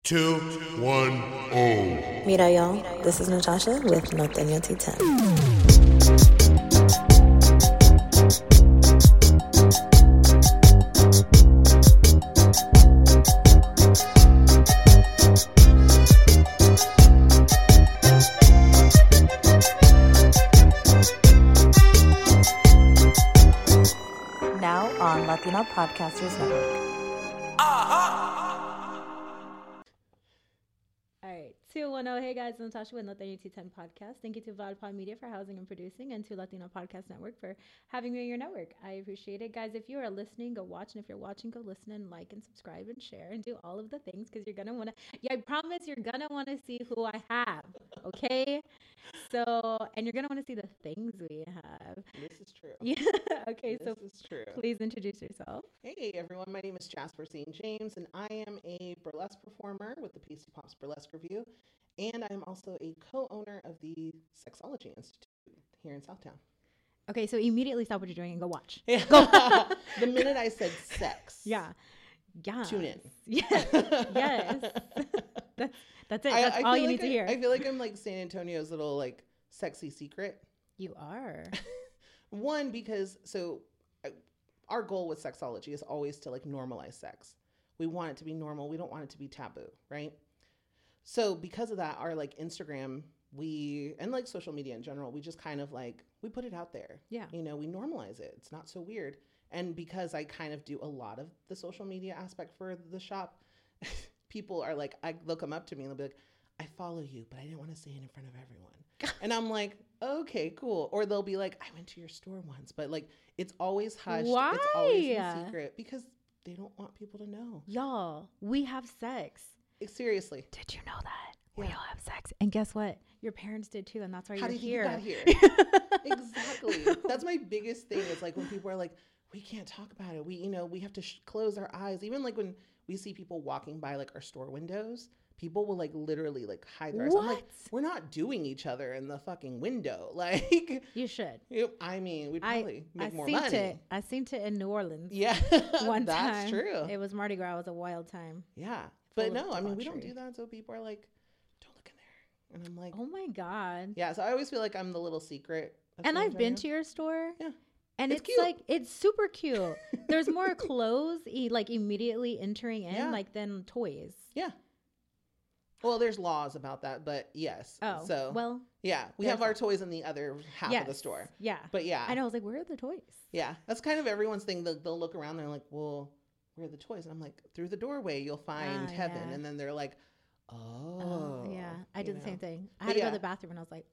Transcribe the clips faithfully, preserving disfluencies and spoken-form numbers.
Two, one, oh. Mira, y'all. This is Natasha with Norteño T ten. Now on Latino Podcasters Network. All right, two one zero. Hey guys, I'm Natasha with Norteño T ten Podcast. Thank you to VodPod Media for housing and producing, and to Latino Podcast Network for having me on your network. I appreciate it, guys. If you are listening, go watch, and if you're watching, go listen and like and subscribe and share and do all of the things because you're gonna want to. Yeah, I promise you're gonna want to see who I have. Okay, so and you're gonna want to see the things we have. This is true. Yeah. Okay, this so is true. please introduce yourself. Hey everyone, my name is Jasper Saint James, and I am a burlesque performer with the Pasty Pops Burlesque Review, and I'm also a co-owner of the Sexology Institute here in Southtown. Okay, so immediately stop what you're doing and go watch. Yeah. Go. The minute I said sex, Yeah. Yeah. tune in. Yes. Yes. that's that's it. I, That's I all feel you like need to I, hear. I feel like I'm like San Antonio's little like sexy secret. You are. One, because so I, our goal with sexology is always to like normalize sex. We want it to be normal. We don't want it to be taboo, right? So because of that, our like Instagram, we, and like social media in general, we just kind of like, we put it out there. Yeah. You know, we normalize it. It's not so weird. And because I kind of do a lot of the social media aspect for the shop, people are like, I look them up to me and they'll be like, I follow you, but I didn't want to say it in front of everyone. And I'm like, okay, cool. Or they'll be like, I went to your store once, but like, it's always hushed. Why? It's always in secret because they don't want people to know. Y'all, we have sex. Like, seriously. Did you know that? We Yeah. all have sex. And guess what? Your parents did too, and that's why How you're did you here. got here? Exactly. That's my biggest thing. Is like when people are like, we can't talk about it. We, you know, we have to sh- close our eyes. Even like when we see people walking by like our store windows, people will like literally like hide their eyes. I'm like, What? we're not doing each other in the fucking window. Like, You should. you I mean, we'd I probably I make more seen money. it. I seen it in New Orleans. Yeah, One that's time. true. It was Mardi Gras. It was a wild time. Yeah, but full of no, I mean, we don't debauchery. do that. So people are like, don't look in there, and I'm like, Oh my God. yeah. So I always feel like I'm the little secret. of And San I've been Antonio. to your store. Yeah. And It's it's, cute. like, it's super cute. There's more clothes e- like immediately entering in Yeah. like than toys. Yeah. Well, there's laws about that, but yes. Oh, so well, yeah, we there's have our that. toys in the other half of the yes. store. Yeah. But yeah, I know. I was like, where are the toys? yeah, that's kind of everyone's thing. They'll, they'll look around, they're like, well, where are the toys? And I'm like, through the doorway, you'll find Ah, heaven. yeah. And then they're like, oh, Oh, yeah. I you did the know. same thing. I But had to go yeah. to the bathroom and I was like,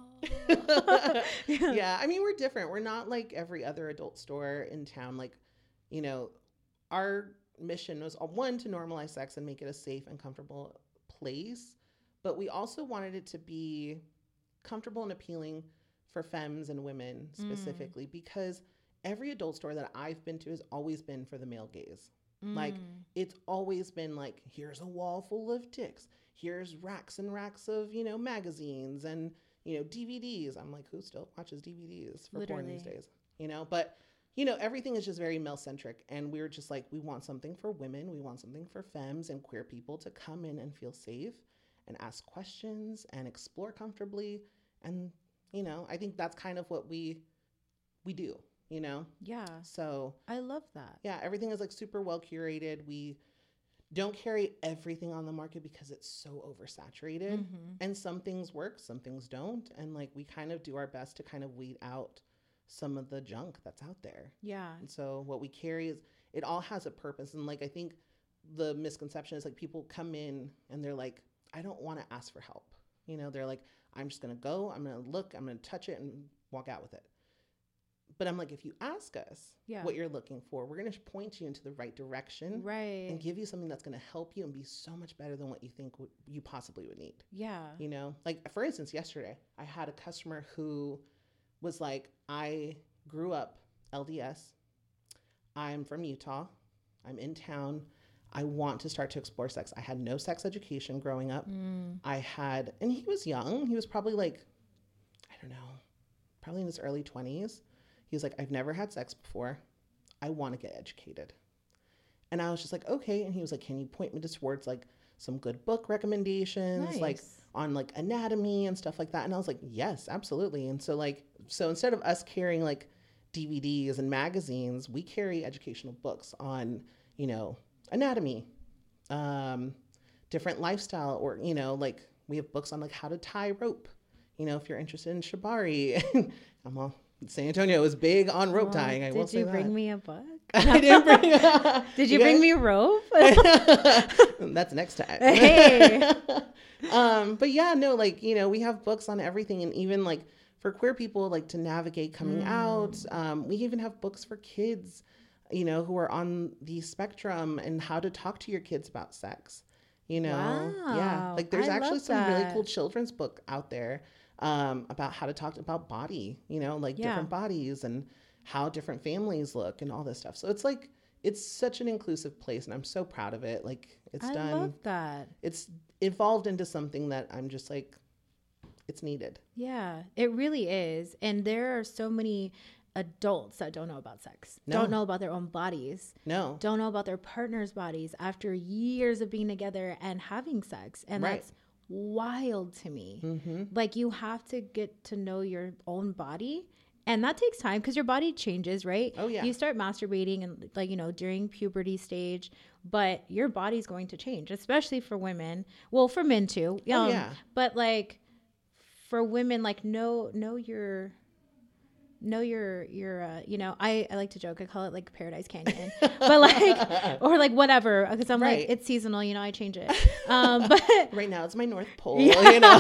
oh. Yeah, I mean, we're different. We're not like every other adult store in town. Like, you know, our mission was uh, one, to normalize sex and make it a safe and comfortable place. But we also wanted it to be comfortable and appealing for femmes and women specifically, because every adult store that I've been to has always been for the male gaze. Like, Mm. it's always been like, here's a wall full of dicks. Here's racks and racks of, you know, magazines and, you know, D V Ds. I'm like, who still watches D V Ds for porn these Literally. days? You know, but, you know, everything is just very male centric. And we were just like, we want something for women. We want something for femmes and queer people to come in and feel safe and ask questions and explore comfortably. And, you know, I think that's kind of what we we do, you know? Yeah. So I love that. yeah, everything is like super well curated. We don't carry everything on the market because it's so oversaturated. Mhm. And some things work, some things don't. And like we kind of do our best to kind of weed out some of the junk that's out there. Yeah. And so what we carry is, it all has a purpose. And like I think the misconception is like people come in and they're like, I don't want to ask for help. You know, they're like, I'm just going to go, I'm going to look, I'm going to touch it and walk out with it. But I'm like, if you ask us Yeah. what you're looking for, we're going to point you into the right direction Right. and give you something that's going to help you and be so much better than what you think w- you possibly would need. Yeah. You know, like for instance, yesterday I had a customer who was like, I grew up L D S. I'm from Utah. I'm in town. I want to start to explore sex. I had no sex education growing up. Mm. I had, and he was young. He was probably like, I don't know, probably in his early twenties. He was like, I've never had sex before. I want to get educated. And I was just like, okay. And he was like, can you point me to towards like some good book recommendations, Nice. like on like anatomy and stuff like that. And I was like, yes, absolutely. And so like, so instead of us carrying like D V Ds and magazines, we carry educational books on, you know, anatomy, um, different lifestyle, or, you know, like we have books on like how to tie rope, you know, if you're interested in shibari. I'm all, San Antonio is big on rope Oh, tying. I will did say you that. bring me a book? I didn't bring. Did you, you bring guys? me rope? That's next time. Hey. um, but yeah, no, like, you know, we have books on everything, and even like for queer people, like to navigate coming mm. out. Um, we even have books for kids, you know, who are on the spectrum, and how to talk to your kids about sex. You know, wow. yeah, like there's I actually some that. really cool children's book out there um, about how to talk about body, you know, like yeah. different bodies and how different families look and all this stuff. So it's like, it's such an inclusive place, and I'm so proud of it. Like it's I done. I love that. It's evolved into something that I'm just like, it's needed. Yeah, it really is. And there are so many adults that don't know about sex, no. don't know about their own bodies, no, don't know about their partner's bodies after years of being together and having sex. And right. that's wild to me. Mm-hmm. Like, you have to get to know your own body. And that takes time because your body changes, right? Oh, yeah. You start masturbating and, like, you know, during puberty stage, but your body's going to change, especially for women. Well, for men too. Um, oh, yeah. But, like, for women, like, know, know your... know your your uh, you know, I, I like to joke, I call it like Paradise Canyon, but like, or like whatever, because I'm right. like, it's seasonal, you know, I change it, um but right now it's my North Pole. Yeah. You know.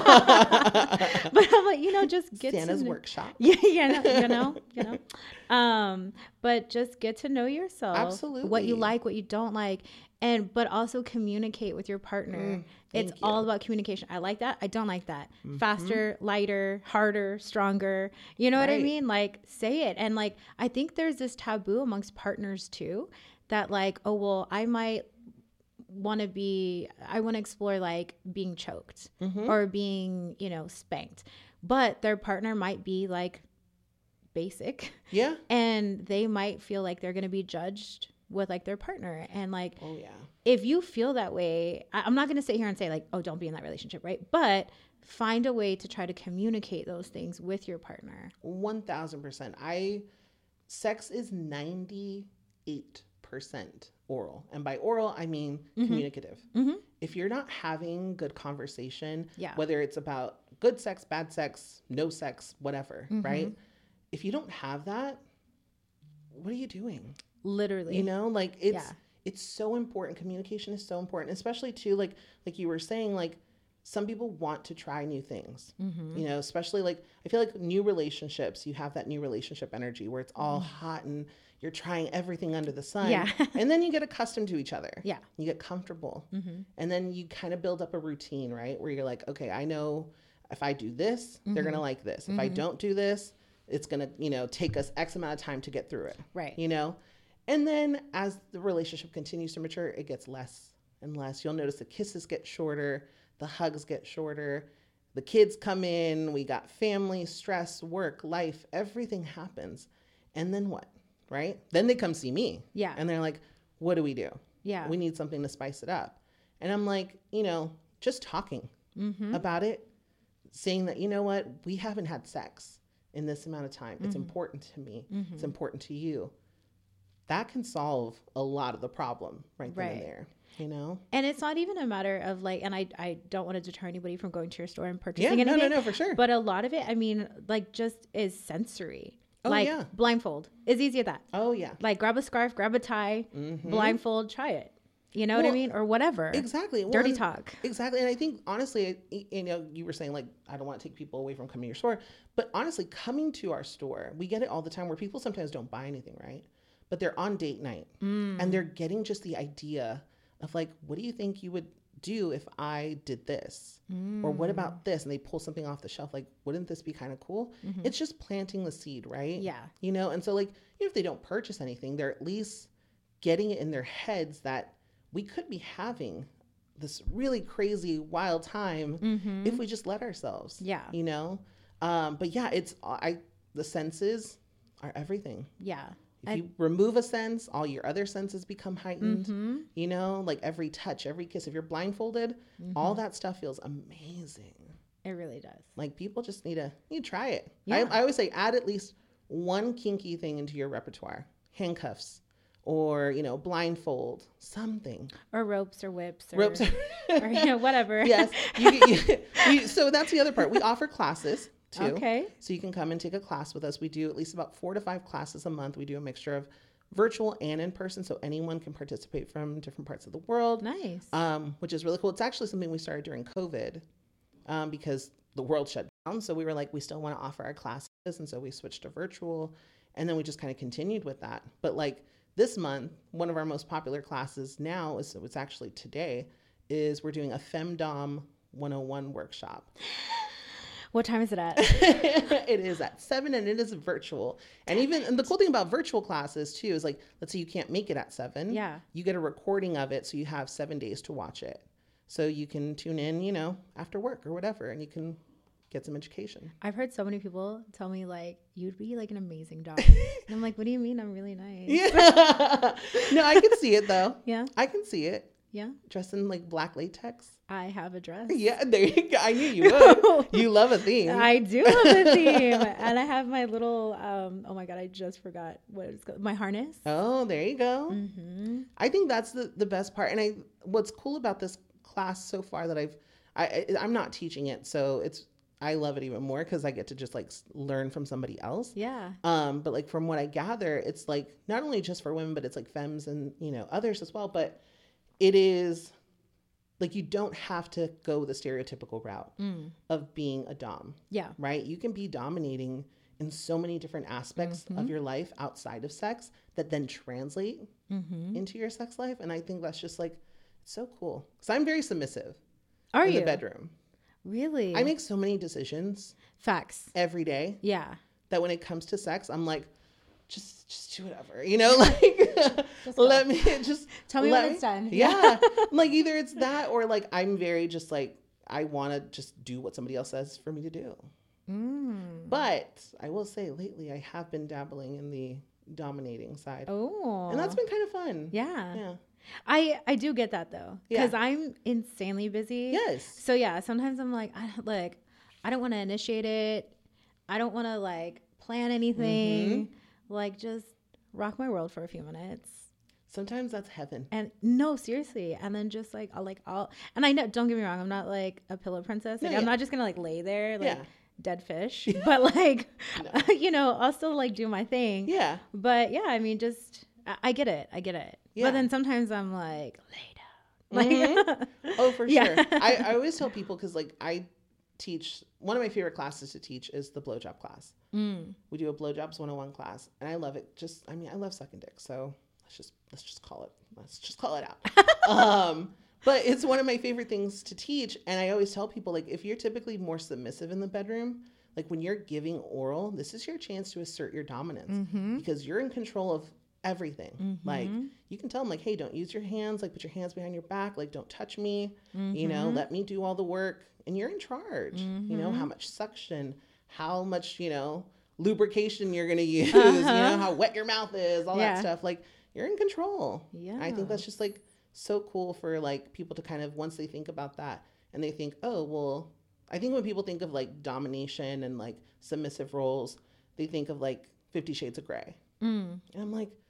But I'm like, you know, just get Santa's to know, workshop. yeah yeah you know you know um but just get to know yourself. Absolutely. What you like, what you don't like, and but also communicate with your partner. Mm, it's you. all about communication. I like that, I don't like that. Mm-hmm. Faster, lighter, harder, stronger, you know right. what I mean? Like, say it. And like, I think there's this taboo amongst partners too, that like, oh well, I might want to be I want to explore like being choked mm-hmm. or being, you know, spanked, but their partner might be like basic, yeah, and they might feel like they're going to be judged with like their partner. And like, oh yeah, if you feel that way, I, I'm not going to sit here and say like, oh, don't be in that relationship, right? But find a way to try to communicate those things with your partner. One thousand percent. I sex is ninety-eight percent oral, and by oral I mean mm-hmm. communicative. Mm-hmm. If you're not having good conversation, yeah. whether it's about good sex, bad sex, no sex, whatever, mm-hmm. right? If you don't have that, what are you doing? Literally, you know, like it's yeah. it's so important. Communication is so important, especially too, like like you were saying, like some people want to try new things, mm-hmm. you know, especially like I feel like new relationships, you have that new relationship energy where it's all mm-hmm. hot and you're trying everything under the sun. Yeah. And then you get accustomed to each other. Yeah. You get comfortable. Mm-hmm. And then you kind of build up a routine, right? Where you're like, okay, I know if I do this, mm-hmm. they're going to like this. If mm-hmm. I don't do this, it's going to, you know, take us X amount of time to get through it. Right. You know? And then as the relationship continues to mature, it gets less and less. You'll notice the kisses get shorter, the hugs get shorter, the kids come in, we got family, stress, work, life, everything happens. And then what? Right? Then they come see me. Yeah. And they're like, what do we do? Yeah. We need something to spice it up. And I'm like, you know, just talking mm-hmm. about it, saying that, you know what, we haven't had sex in this amount of time. Mm-hmm. It's important to me. Mm-hmm. It's important to you. That can solve a lot of the problem right then right. and there, you know? And it's not even a matter of like, and I, I don't want to deter anybody from going to your store and purchasing yeah, anything. No, no, no, for sure. But a lot of it, I mean, like just is sensory. Oh, like yeah. blindfold. It's easy as that. Oh, yeah. Like grab a scarf, grab a tie, mm-hmm. blindfold, try it. You know well, what I mean? Or whatever. Exactly. Well, Dirty and, talk. Exactly. And I think, honestly, you know, you were saying, like, I don't want to take people away from coming to your store. But honestly, coming to our store, we get it all the time where people sometimes don't buy anything, right? But they're on date night. Mm. And they're getting just the idea of, like, what do you think you would do if I did this? Mm. Or what about this? And they pull something off the shelf. Like, wouldn't this be kind of cool? Mm-hmm. It's just planting the seed, right? Yeah. You know? And so, like, even if they don't purchase anything, they're at least getting it in their heads that we could be having this really crazy, wild time mm-hmm. if we just let ourselves. Yeah. You know? Um, but yeah, it's, I, the senses are everything. Yeah. If I- you remove a sense, all your other senses become heightened. Mm-hmm. You know, like every touch, every kiss. If you're blindfolded, Mm-hmm. all that stuff feels amazing. It really does. Like people just need to need to try it. Yeah. I, I always say add at least one kinky thing into your repertoire. Handcuffs or, you know, blindfold, something. Or ropes or whips or, Ropes. or you know, whatever. Yes. You, you, you, so that's the other part. We offer classes too. Okay. So you can come and take a class with us. We do at least about four to five classes a month. We do a mixture of virtual and in person. So anyone can participate from different parts of the world. Nice. Um, which is really cool. It's actually something we started during COVID um, because the world shut down. So we were like, we still want to offer our classes. And so we switched to virtual. And then we just kind of continued with that. But like this month, one of our most popular classes now is, so it's actually today, is we're doing a Femdom one oh one workshop. What time is it at? It is at seven and it is virtual. And even, and the cool thing about virtual classes too is like, let's say you can't make it at seven. Yeah. You get a recording of it. So you have seven days to watch it. So you can tune in, you know, after work or whatever, and you can get some education. I've heard so many people tell me like, you'd be like an amazing dog. And I'm like, what do you mean? I'm really nice. Yeah. No, I can see it though. Yeah. I can see it. Yeah. Dressed in like black latex. I have a dress. Yeah, there you go. I knew you would. You love a theme. I do love the theme. And I have my little, um, oh my God, I just forgot what it's called. My harness. Oh, there you go. Mm-hmm. I think that's the, the best part. And I, what's cool about this class so far that I've, I, I I'm not teaching it. So it's, I love it even more because I get to just like learn from somebody else. Yeah. Um, but like from what I gather, it's like not only just for women, but it's like femmes and, you know, others as well. But it is like, you don't have to go the stereotypical route Mm. of being a dom, Yeah. right? You can be dominating in so many different aspects Mm-hmm. of your life outside of sex that then translate Mm-hmm. into your sex life. And I think that's just like, it's so cool. Cause I'm very submissive Are in you? the bedroom. Really? I make so many decisions Facts. every day Yeah. that when it comes to sex, I'm like, just, just do whatever, you know, like, Just go. let me just Tell me let when it's done. Yeah. Like either it's that or like, I'm very just like, I want to just do what somebody else says for me to do. Mm. But I will say lately, I have been dabbling in the dominating side. Oh. And that's been kind of fun. Yeah. Yeah. I I do get that though, Yeah. because I'm insanely busy. Yes. So yeah, sometimes I'm like, I like, I don't want to initiate it. I don't want to like plan anything. Mm-hmm. Like just rock my world for a few minutes. Sometimes that's heaven. And no, seriously. And then just like I'll like I'll and I know, don't get me wrong, I'm not like a pillow princess. Like No, I'm yeah. not just gonna like lay there like Yeah. dead fish. But like, you know, I'll still like do my thing. Yeah. But yeah, I mean, just I, I get it. I get it. Yeah. But then sometimes I'm like, lay down. Like, Mhm. Oh, for Yeah. sure. I, I always tell people, because like I teach, one of my favorite classes to teach is the blowjob class. mm, We do a blowjobs one oh one class, and I love it. Just, I mean, I love sucking dick, so let's just let's just call it let's just call it out. um, but it's one of my favorite things to teach, and I always tell people, like, if you're typically more submissive in the bedroom, like when you're giving oral, this is your chance to assert your dominance mm-hmm. because you're in control of everything. Mm-hmm. Like you can tell them, like, hey, don't use your hands, like put your hands behind your back, like don't touch me, you know, Mm-hmm. let me do all the work, and you're in charge. You know, how much suction, how much, you know, lubrication you're gonna use, Uh-huh. you know, how wet your mouth is, all Yeah. that stuff. Like you're in control. Yeah. I think that's just like so cool for like people to kind of, once they think about that and they think, oh, well, I think when people think of like domination and like submissive roles, they think of like Fifty Shades of Grey. Mm. And I'm like,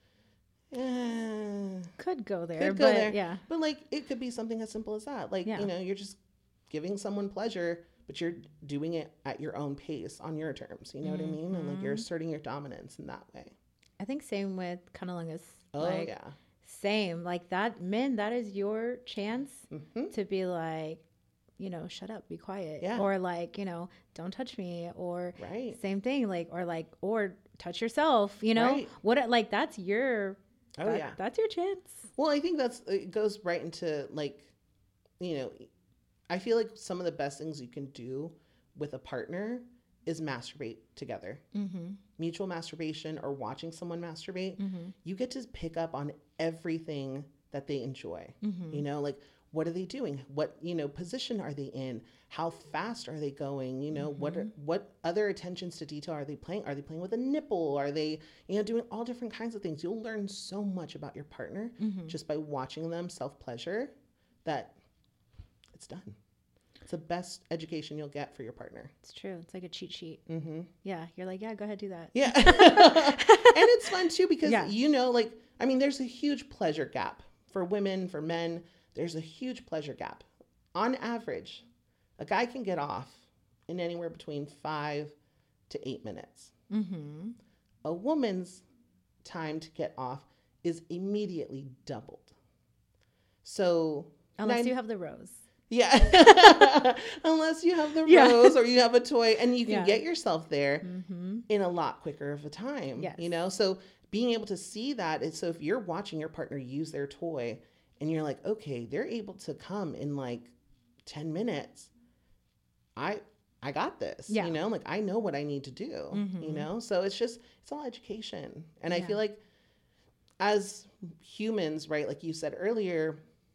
eh, Could go there. could go but there. Yeah. But like, it could be something as simple as that. Like, Yeah. you know, you're just giving someone pleasure, but you're doing it at your own pace on your terms. You know what I mean? And like, you're Mm-hmm. asserting your dominance in that way. I think same with cunnilingus. Oh, like, yeah. Same. Like that, men, that is your chance hmm to be like, you know, shut up, be quiet. Yeah. Or like, you know, don't touch me. Or Right. same thing. Like, or like, or touch yourself, you know? Right. What, like, that's your, Oh, that- yeah. that's your chance. Well, I think that's, it goes right into like, you know, I feel like some of the best things you can do with a partner is masturbate together. Mm-hmm. Mutual masturbation or watching someone masturbate, Mm-hmm. you get to pick up on everything that they enjoy. Mm-hmm. You know, like what are they doing? What, you know, position are they in? How fast are they going? You know, mm-hmm. what are, what other attentions to detail are they playing? Are they playing with a nipple? Are they, you know, doing all different kinds of things? You'll learn so much about your partner mm-hmm. just by watching them self-pleasure that it's done. It's the best education you'll get for your partner. It's true. It's like a cheat sheet. Mm-hmm. Yeah. You're like, yeah, go ahead, do that. Yeah. And it's fun too, because, yeah. you know, like, I mean, there's a huge pleasure gap for women, for men. There's a huge pleasure gap. On average, a guy can get off in anywhere between five to eight minutes. Mm-hmm. A woman's time to get off is immediately doubled. So unless nine, you have the rose. Yeah. Unless you have the yeah. rose or you have a toy, and you can yeah. get yourself there mm-hmm. in a lot quicker of a time. Yes. You know, so being able to see that is, so if you're watching your partner use their toy and you're like, okay, they're able to come in like ten minutes. I I got this. Yeah. You know, like I know what I need to do. Mm-hmm. You know, so it's just it's all education, and yeah. I feel like as humans, right, like you said earlier,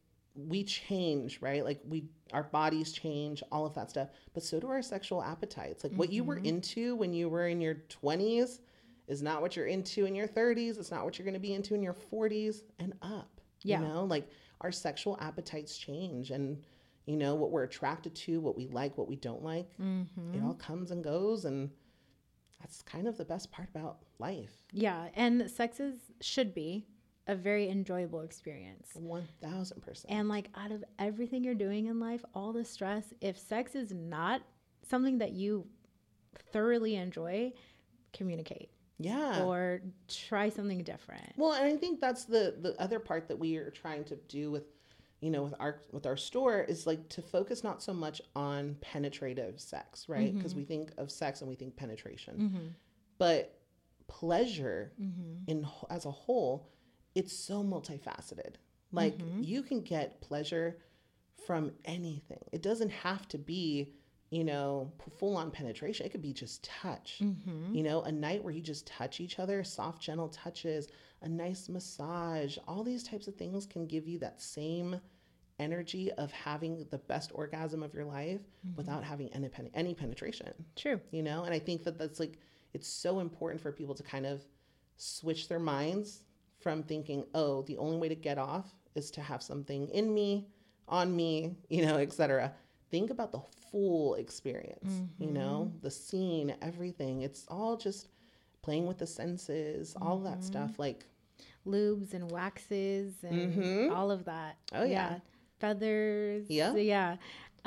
we change, right? Like we, our bodies change, all of that stuff, but so do our sexual appetites. Like mm-hmm. what you were into when you were in your twenties is not what you're into in your thirties. It's not what you're going to be into in your forties and up. Yeah. You know, like our sexual appetites change, and you know, what we're attracted to, what we like, what we don't like, mm-hmm. it all comes and goes. And that's kind of the best part about life. Yeah. And sex is, should be a very enjoyable experience. one thousand percent. And like out of everything you're doing in life, all the stress, if sex is not something that you thoroughly enjoy, communicate. Yeah. Or try something different. Well, and I think that's the the other part that we are trying to do with, you know, with our with our store is like to focus not so much on penetrative sex, right? Because mm-hmm. we think of sex and we think penetration. Mm-hmm. But pleasure mm-hmm. in as a whole, it's so multifaceted. Like mm-hmm. you can get pleasure from anything. It doesn't have to be, you know, full on penetration. It could be just touch, mm-hmm. you know, a night where you just touch each other, soft, gentle touches, a nice massage. All these types of things can give you that same energy of having the best orgasm of your life mm-hmm. without having any, pen- any penetration. True. You know, and I think that that's like, it's so important for people to kind of switch their minds from thinking, oh, the only way to get off is to have something in me, on me, you know, et cetera. Think about the full experience, mm-hmm. you know, the scene, everything. It's all just playing with the senses, mm-hmm. all that stuff, like lubes and waxes and mm-hmm. all of that. Oh yeah. yeah. Feathers. Yeah. So, yeah.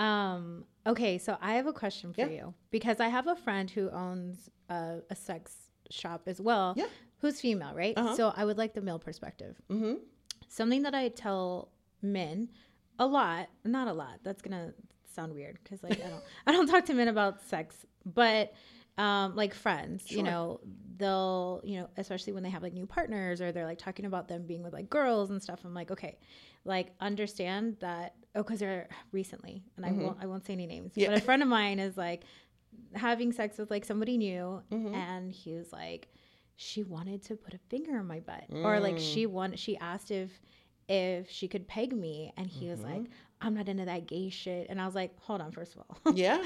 Um, okay. So I have a question for yeah. you, because I have a friend who owns a, a sex shop as well. Yeah. Who's female, right? Uh-huh. So I would like the male perspective. Mm-hmm. Something that I tell men a lot, not a lot. That's gonna sound weird because like I don't, I don't talk to men about sex, but um, like friends, sure. you know, they'll, you know, especially when they have like new partners or they're like talking about them being with like girls and stuff. I'm like, okay, like understand that. Oh, because they're recently, and mm-hmm. I won't, I won't say any names, yeah. but a friend of mine is like having sex with like somebody new, mm-hmm. and he was like, she wanted to put a finger in my butt, mm. or like she wanted, she asked if, if she could peg me, and he mm-hmm. was like, I'm not into that gay shit. And I was like, hold on, first of all. Yeah.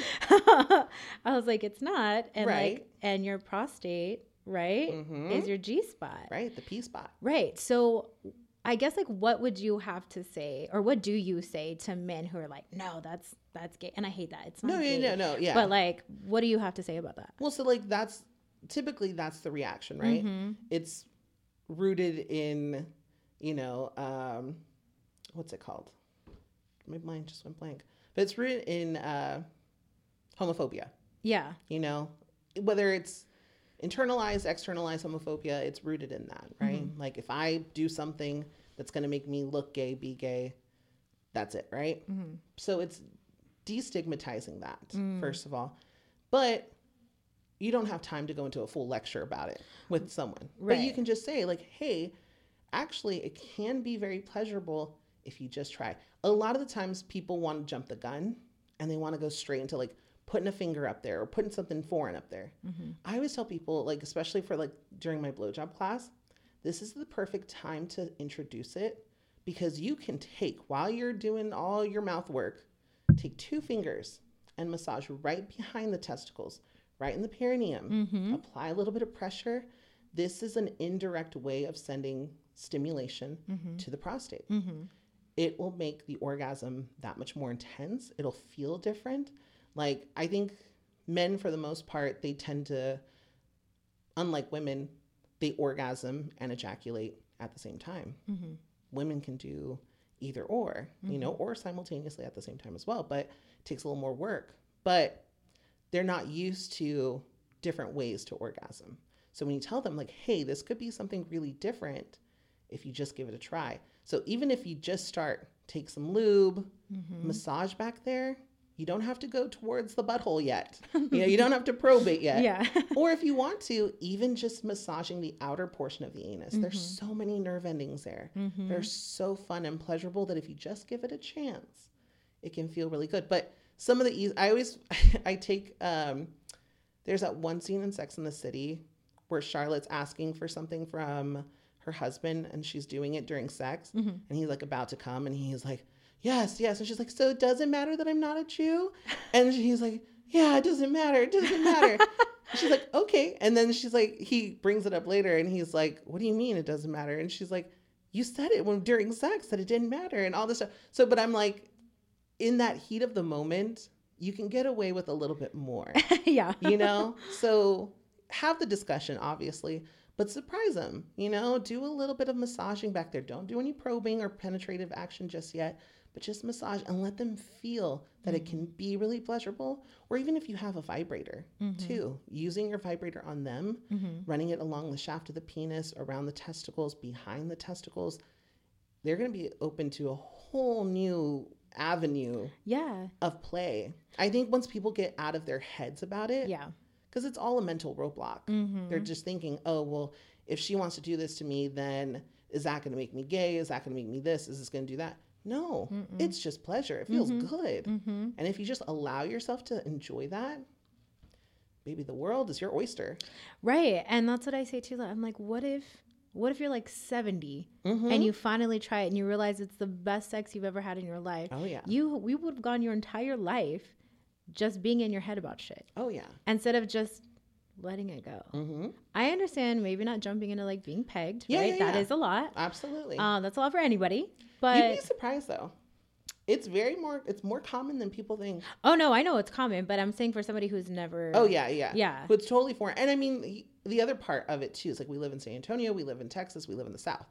I was like, it's not. And right. like, and your prostate, right, mm-hmm. is your G spot. Right. The P spot. Right. So I guess like, what would you have to say, or what do you say to men who are like, no, that's, that's gay. And I hate that. It's not no, gay. No, no, no. Yeah. But like, what do you have to say about that? Well, so like, that's typically that's the reaction, right? Mm-hmm. It's rooted in, you know, um, what's it called? My mind just went blank. But it's rooted in uh, homophobia. Yeah. You know, whether it's internalized, externalized homophobia, it's rooted in that, right? Mm-hmm. Like if I do something that's going to make me look gay, be gay, that's it, right? Mm-hmm. So it's destigmatizing that, mm. first of all. But you don't have time to go into a full lecture about it with someone. Right. But you can just say like, hey, actually, it can be very pleasurable if you just try. A lot of the times people want to jump the gun and they want to go straight into like putting a finger up there or putting something foreign up there. Mm-hmm. I always tell people, like, especially for like during my blowjob class, this is the perfect time to introduce it because you can take, while you're doing all your mouth work, take two fingers and massage right behind the testicles, right in the perineum. Mm-hmm. Apply a little bit of pressure. This is an indirect way of sending stimulation mm-hmm. to the prostate. Mm-hmm. It will make the orgasm that much more intense. It'll feel different. Like, I think men, for the most part, they tend to, unlike women, they orgasm and ejaculate at the same time. Mm-hmm. Women can do either or, mm-hmm. you know, or simultaneously at the same time as well, but it takes a little more work. But they're not used to different ways to orgasm. So when you tell them, like, hey, this could be something really different if you just give it a try. So even if you just start, take some lube, mm-hmm. massage back there, you don't have to go towards the butthole yet. You know, you don't have to probe it yet. Yeah. Or if you want to, even just massaging the outer portion of the anus. Mm-hmm. There's so many nerve endings there. Mm-hmm. They're so fun and pleasurable that if you just give it a chance, it can feel really good. But some of the ease, I always, I take, um, there's that one scene in Sex and the City where Charlotte's asking for something from her husband and she's doing it during sex. Mm-hmm. And he's like about to come and he's like, yes, yes. And she's like, so it doesn't matter that I'm not a Jew? And he's like, yeah, it doesn't matter. It doesn't matter. She's like, okay. And then she's like, he brings it up later and he's like, what do you mean it doesn't matter? And she's like, you said it when during sex that it didn't matter and all this stuff. So, but I'm like, in that heat of the moment, you can get away with a little bit more. Yeah. You know? So have the discussion, obviously, but surprise them, you know, do a little bit of massaging back there. Don't do any probing or penetrative action just yet, but just massage and let them feel that mm-hmm. it can be really pleasurable. Or even if you have a vibrator mm-hmm. too, using your vibrator on them, mm-hmm. running it along the shaft of the penis, around the testicles, behind the testicles, they're going to be open to a whole new avenue yeah. of play. I think once people get out of their heads about it, yeah, because it's all a mental roadblock. Mm-hmm. They're just thinking, oh, well, if she wants to do this to me, then is that going to make me gay? Is that going to make me this? Is this going to do that? No, Mm-mm. it's just pleasure. It feels mm-hmm. good. Mm-hmm. And if you just allow yourself to enjoy that, baby, the world is your oyster. Right. And that's what I say too. I'm like, what if, what if you're like seventy mm-hmm. and you finally try it and you realize it's the best sex you've ever had in your life? Oh, yeah. You, we would have gone your entire life just being in your head about shit. Oh, yeah. Instead of just letting it go. Mm-hmm. I understand maybe not jumping into like being pegged, yeah, right? Yeah, that yeah. is a lot. Absolutely. Uh, that's a lot for anybody. But you'd be surprised though. It's very more, it's more common than people think. Oh no, I know it's common, but I'm saying for somebody who's never. Oh yeah, yeah. Yeah. Who's totally foreign. And I mean, the other part of it too is like we live in San Antonio, we live in Texas, we live in the South.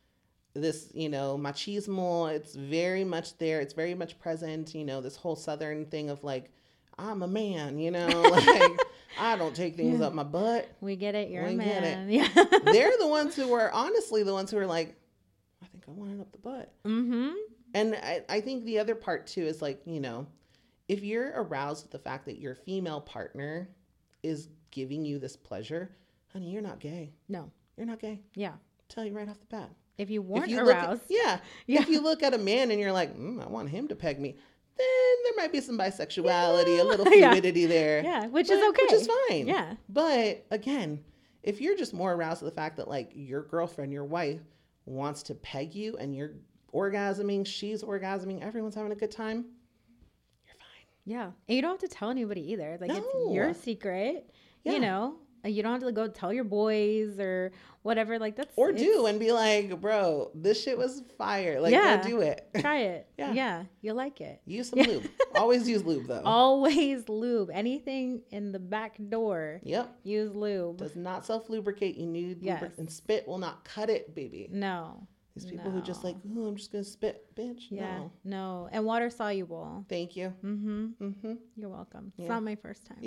This, you know, machismo, it's very much there. It's very much present, you know, this whole Southern thing of like, I'm a man, you know, like I don't take things yeah. up my butt. We get it. You're we a man. Get it. Yeah. They're the ones who are honestly the ones who are like, I think I want it up the butt. Mm-hmm. And I, I think the other part too is like, you know, if you're aroused at the fact that your female partner is giving you this pleasure, honey, you're not gay. No. You're not gay. Yeah. I'll tell you right off the bat. If you weren't if you aroused. At, yeah. yeah. If you look at a man and you're like, mm, I want him to peg me, then there might be some bisexuality, yeah. a little fluidity yeah. there. Yeah, which but, is okay. Which is fine. Yeah. But again, if you're just more aroused at the fact that like your girlfriend, your wife wants to peg you and you're orgasming, she's orgasming, everyone's having a good time, you're fine. Yeah. And you don't have to tell anybody either. Like no. it's your secret, yeah. you know. You don't have to go tell your boys or whatever. Like that's or do and be like, bro, this shit was fire. Like, yeah, go do it. Try it. yeah, yeah, you'll like it. Use some yeah. lube. Always use lube though. Always lube. Anything in the back door. Yep. Use lube. Does not self lubricate. You need yes. lubricant, and spit will not cut it, baby. No. These people no. who just like, oh, I'm just gonna spit, bitch. Yeah, no, no, and water soluble. Thank you. Mm-hmm. Mm-hmm. You're welcome. Yeah. It's not my first time.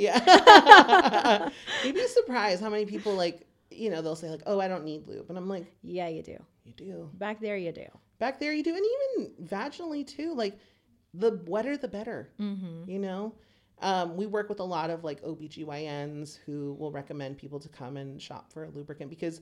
Yeah. You'd be surprised how many people like, you know, they'll say like, oh, I don't need lube, and I'm like, yeah, you do. You do. Back there, you do. Back there, you do, and even vaginally too. Like, the wetter, the better. Mm-hmm. You know. Um, we work with a lot of like O B G Y Ns who will recommend people to come and shop for a lubricant because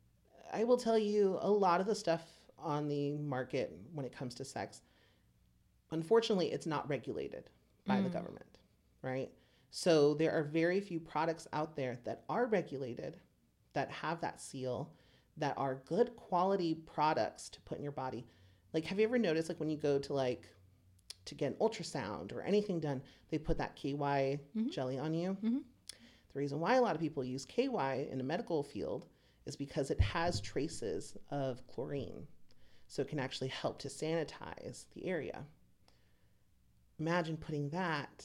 I will tell you a lot of the stuff on the market when it comes to sex, unfortunately, it's not regulated by mm. the government, right? So there are very few products out there that are regulated, that have that seal, that are good quality products to put in your body. Like, have you ever noticed, like, when you go to, like, to get an ultrasound or anything done, they put that K Y Mhm. jelly on you? Mhm. The reason why a lot of people use K Y in the medical field is because it has traces of chlorine. So it can actually help to sanitize the area. Imagine putting that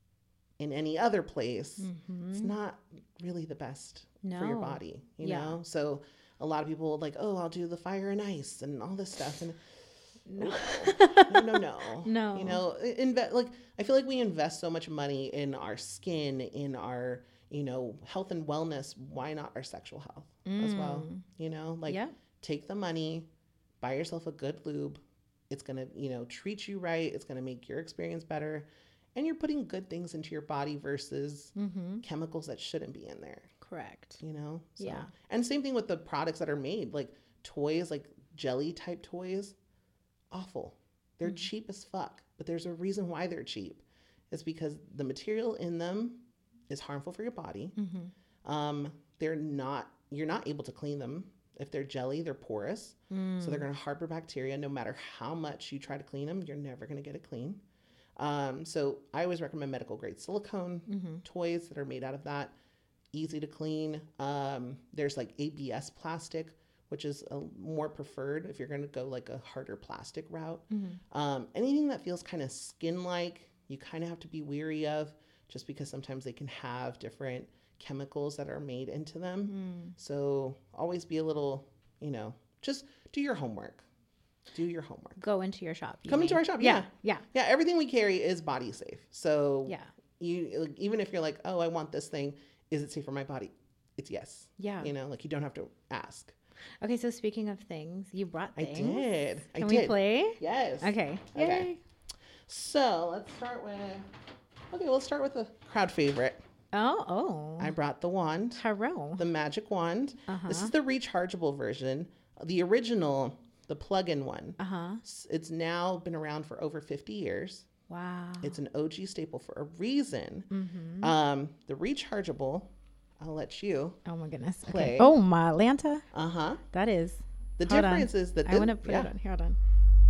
in any other place. Mhm. It's not really the best for your No. body, you Yeah. know? So a lot of people like, oh, I'll do the fire and ice and all this stuff. And No. no, no, no. No. You know, invest, like, I feel like we invest so much money in our skin, in our, you know, health and wellness. Why not our sexual health as well? Mm. You know, like, Yeah. take the money, buy yourself a good lube. It's going to, you know, treat you right. It's going to make your experience better. And you're putting good things into your body versus Mm-hmm. chemicals that shouldn't be in there, Correct. you know? So, Yeah. And same thing with the products that are made, like toys, like jelly type toys. Awful. They're Mhm. cheap as fuck, but there's a reason why they're cheap. It's because the material in them is harmful for your body. Mm-hmm. Um, they're not, you're not able to clean them. If they're jelly, they're porous. Mm. So they're going to harbor bacteria. No matter how much you try to clean them, you're never going to get it clean. Um, so I always recommend medical grade silicone Mm-hmm. toys that are made out of that. Easy to clean. Um, there's like A B S plastic, which is a more preferred if you're going to go like a harder plastic route. Mm-hmm. Um, anything that feels kind of skin-like, you kind of have to be weary of, just because sometimes they can have different chemicals that are made into them. Mm. So always be a little, you know, just do your homework. Do your homework. Go into your shop. you Come into mean. our shop. Yeah. Yeah. Yeah. Yeah. Everything we carry is body safe. So Yeah. you, like, even if you're like, oh, I want this thing, is it safe for my body? It's yes. Yeah. You know, like, you don't have to ask. Okay. So speaking of things, you brought I things. did. I Can did. we play? Yes. Okay. Okay. Yay. So let's start with, okay, we'll start with a crowd favorite. Oh. Oh. I brought the wand, Hello. the magic wand. Uh-huh. This is the rechargeable version. The original, the plug-in one. Uh huh. It's- It's now been around for over fifty years. Wow. It's an O G staple for a reason. Mm-hmm. Um, the rechargeable, I'll let you. Oh my goodness. play. Okay. Oh my Atlanta. Uh-huh. That is. The Hold on. difference is that I this, want to put yeah. it on. Hold on.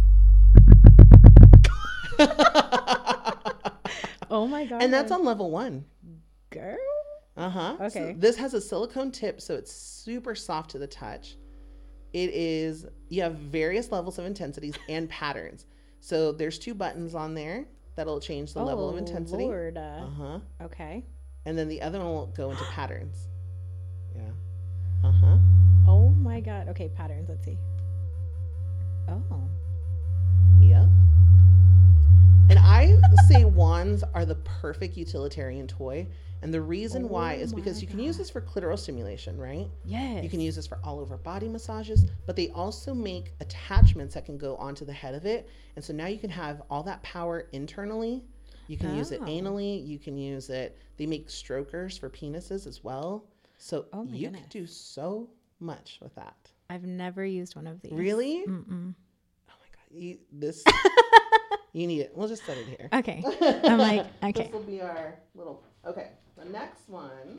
Oh my god. And that's on level one. girl. Uh-huh. So Okay. this has a silicone tip, so it's super soft to the touch. It is, you have various levels of intensities and patterns. So there's two buttons on there that'll change the level of Oh, intensity. Lord. Uh, Uh-huh. okay. And then the other one will go into patterns. Yeah. Uh-huh. Oh my god. Okay, patterns. Let's see. Oh. Yep. And I say wands are the perfect utilitarian toy. And the reason why Oh is because my you can use God. this for clitoral stimulation, right? Yes. You can use this for all over body massages, but they also make attachments that can go onto the head of it. And so now you can have all that power internally. You can use it Oh. anally. You can use it. They make strokers for penises as well. So Oh my you goodness. can do so much with that. I've never used one of these. Really? Mm-mm. Oh my God. You, this, you need it. We'll just set it here. Okay. I'm like, okay. This will be our little, okay. The next one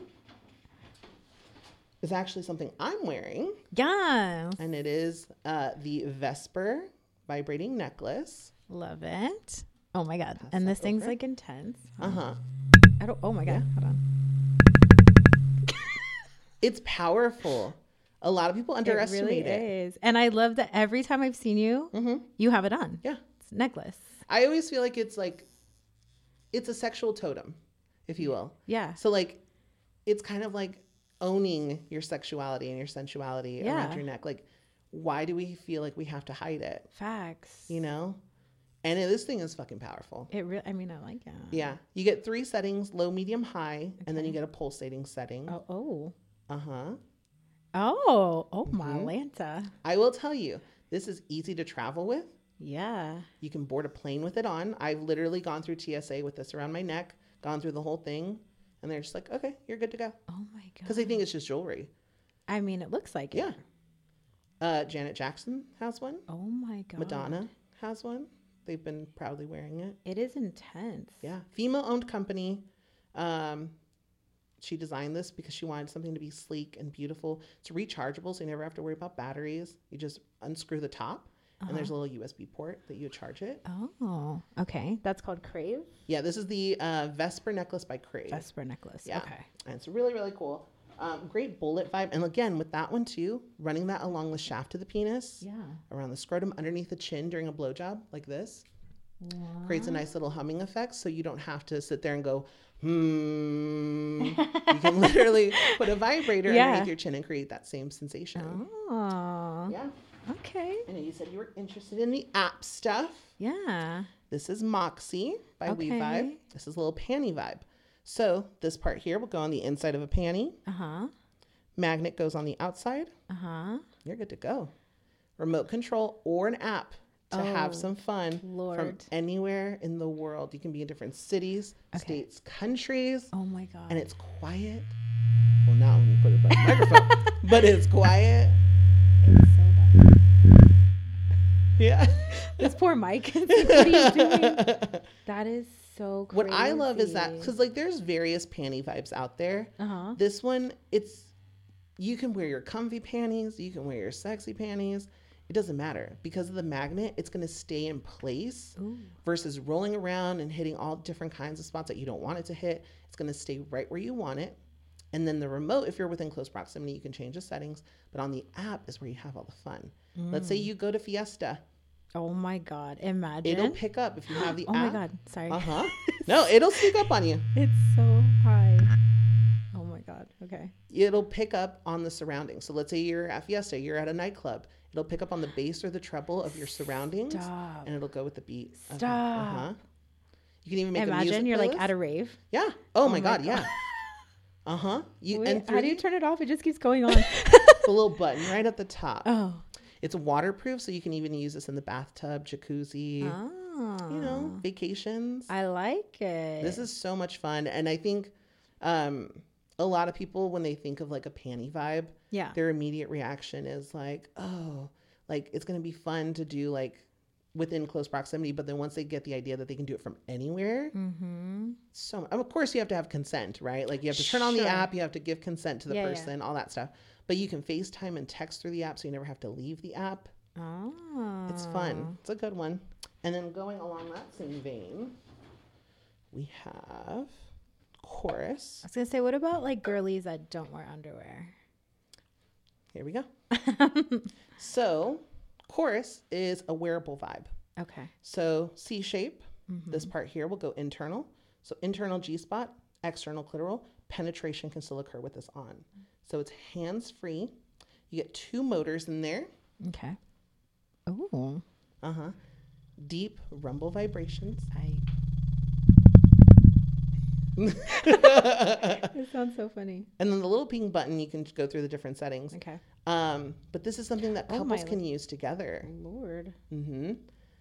is actually something I'm wearing. Yes. And it is uh, the Vesper vibrating necklace. Love it. Oh my god. Pass And that this thing's over. like intense. Uh huh. I don't. Oh my god. Hold on. It's powerful. A lot of people underestimate it. it. Really is. And I love that every time I've seen you, Mm-hmm. you have it on. Yeah. It's a necklace. I always feel like it's like, it's a sexual totem, if you will. Yeah. So, like, it's kind of like owning your sexuality and your sensuality Yeah. around your neck. Like, why do we feel like we have to hide it? Facts. You know? And this thing is fucking powerful. It really. I mean, I like it. Yeah. You get three settings, low, medium, high, and then Okay. you get a pulsating setting. Oh. Oh. Uh-huh. Oh. Oh my Mhm. Lanta. I will tell you, this is easy to travel with. Yeah. You can board a plane with it on. I've literally gone through T S A with this around my neck, gone through the whole thing, and they're just like, okay, you're good to go. Oh my god. Because they think it's just jewelry. I mean, it looks like Yeah. it. Uh, Janet Jackson has one. Oh my god. Madonna has one. They've been proudly wearing it. It is intense. Yeah. Female-owned company. Um, she designed this because she wanted something to be sleek and beautiful. It's rechargeable, so you never have to worry about batteries. You just unscrew the top, Uh-huh. and there's a little U S B port that you charge it. Oh, okay. That's called Crave? Yeah, this is the uh, Vesper necklace by Crave. Vesper necklace. Yeah. Okay. And it's really, really cool. Um, great bullet vibe. And again, with that one too, running that along the shaft of the penis, Yeah. around the scrotum, underneath the chin during a blowjob like this, Wow. creates a nice little humming effect. So you don't have to sit there and go, hmm. You can literally put a vibrator Yeah. underneath your chin and create that same sensation. Oh. Yeah. Okay. And you said you were interested in the app stuff. Yeah. This is Moxie by Okay. We Vibe. This is a little panty vibe. So this part here will go on the inside of a panty. Uh-huh. Magnet goes on the outside. Uh-huh. You're good to go. Remote control or an app to Oh, have some fun from Lord. anywhere in the world. You can be in different cities, Okay. states, countries, Oh my God. and it's quiet. Well, not when you put it by the microphone, but it's quiet. It's so bad. Yeah. This poor mic. It's like, what are you doing? That is so crazy. What I love is that, because like there's various panty vibes out there. Uh-huh. This one, it's, you can wear your comfy panties, you can wear your sexy panties. It doesn't matter. Because of the magnet, it's going to stay in place Ooh. versus rolling around and hitting all different kinds of spots that you don't want it to hit. It's going to stay right where you want it. And then the remote, if you're within close proximity, you can change the settings. But on the app is where you have all the fun. Mm. Let's say you go to Fiesta. Oh my God. Imagine. It'll pick up if you have the oh app. my God. Sorry. Uh-huh. No, it'll sneak up on you. It's so high. Oh my God. Okay. It'll pick up on the surroundings. So let's say you're at Fiesta, you're at a nightclub. It'll pick up on the bass or the treble of your surroundings. Stop. And it'll go with the beat. of- Stop. Uh-huh. You can even make a Imagine music you're like playlist. at a rave. Yeah. Oh, Oh my my God, God. yeah. Uh-huh. You Wait, and how do you three, turn it off? It just keeps going on. the little button right at the top. Oh. It's waterproof, so you can even use this in the bathtub, jacuzzi, Oh. you know, vacations. I like it. This is so much fun. And I think um, a lot of people, when they think of like a panty vibe, yeah. their immediate reaction is like, oh, like it's going to be fun to do like within close proximity. But then once they get the idea that they can do it from anywhere, Mm-hmm. so of course you have to have consent, right? Like you have to turn on the Sure. app, you have to give consent to the Yeah, yeah. person, all that stuff. But you can FaceTime and text through the app, so you never have to leave the app. Oh. It's fun. It's a good one. And then going along that same vein, we have Chorus. I was gonna say, what about like girlies that don't wear underwear? Here we go. So Chorus is a wearable vibe. Okay. So C shape, Mm-hmm. this part here will go internal. So internal G spot, external clitoral, penetration can still occur with this on. So it's hands free. You get two motors in there. Okay. Oh. Uh-huh. Deep rumble vibrations. I. It sounds so funny. And then the little ping button, you can go through the different settings. Okay. Um, but this is something that Oh couples my can use together. Lord. Mm-hmm.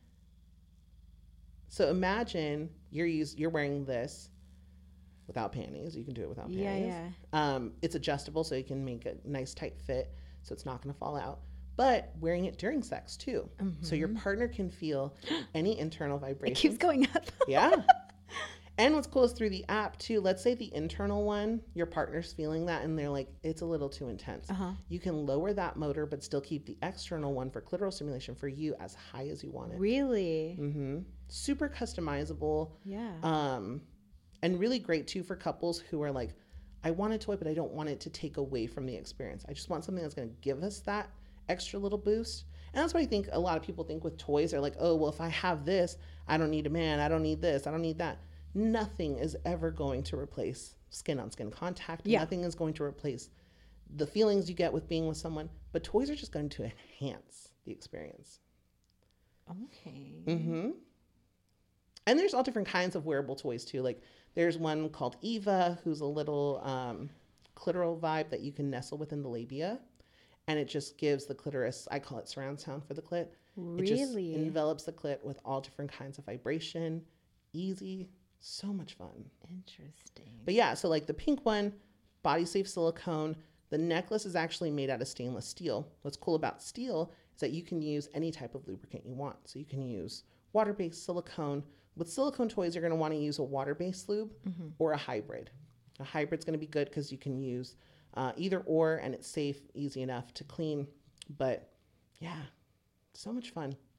So imagine you're use, you're wearing this without panties. You can do it without Yeah, panties. yeah. Um, it's adjustable, so you can make a nice tight fit, so it's not going to fall out. But wearing it during sex too, so your partner can feel any internal Mm-hmm. It vibration. keeps going up. Yeah. And what's cool is through the app too. Let's say the internal one, your partner's feeling that and they're like, it's a little too intense. Uh-huh. You can lower that motor, but still keep the external one for clitoral stimulation for you as high as you want it. Really? Mm-hmm. Super customizable. Yeah. Um, and really great too for couples who are like, I want a toy, but I don't want it to take away from the experience. I just want something that's going to give us that extra little boost. And that's what I think a lot of people think with toys. They're like, oh, well, if I have this, I don't need a man. I don't need this. I don't need that. Nothing is ever going to replace skin on skin contact. Yeah. Nothing is going to replace the feelings you get with being with someone. But toys are just going to enhance the experience. Okay. Mm-hmm. And there's all different kinds of wearable toys too. Like there's one called Eva, who's a little um, clitoral vibe that you can nestle within the labia. And it just gives the clitoris, I call it surround sound for the clit. It just Really? envelops the clit with all different kinds of vibration. Easy. So much fun. Interesting. But yeah, so like the pink one, body safe silicone. The necklace is actually made out of stainless steel. What's cool about steel is that you can use any type of lubricant you want. So you can use water-based silicone. With silicone toys, you're going to want to use a water-based lube Mm-hmm. or a hybrid. A hybrid's going to be good because you can use uh, either or, and it's safe, easy enough to clean. But yeah, so much fun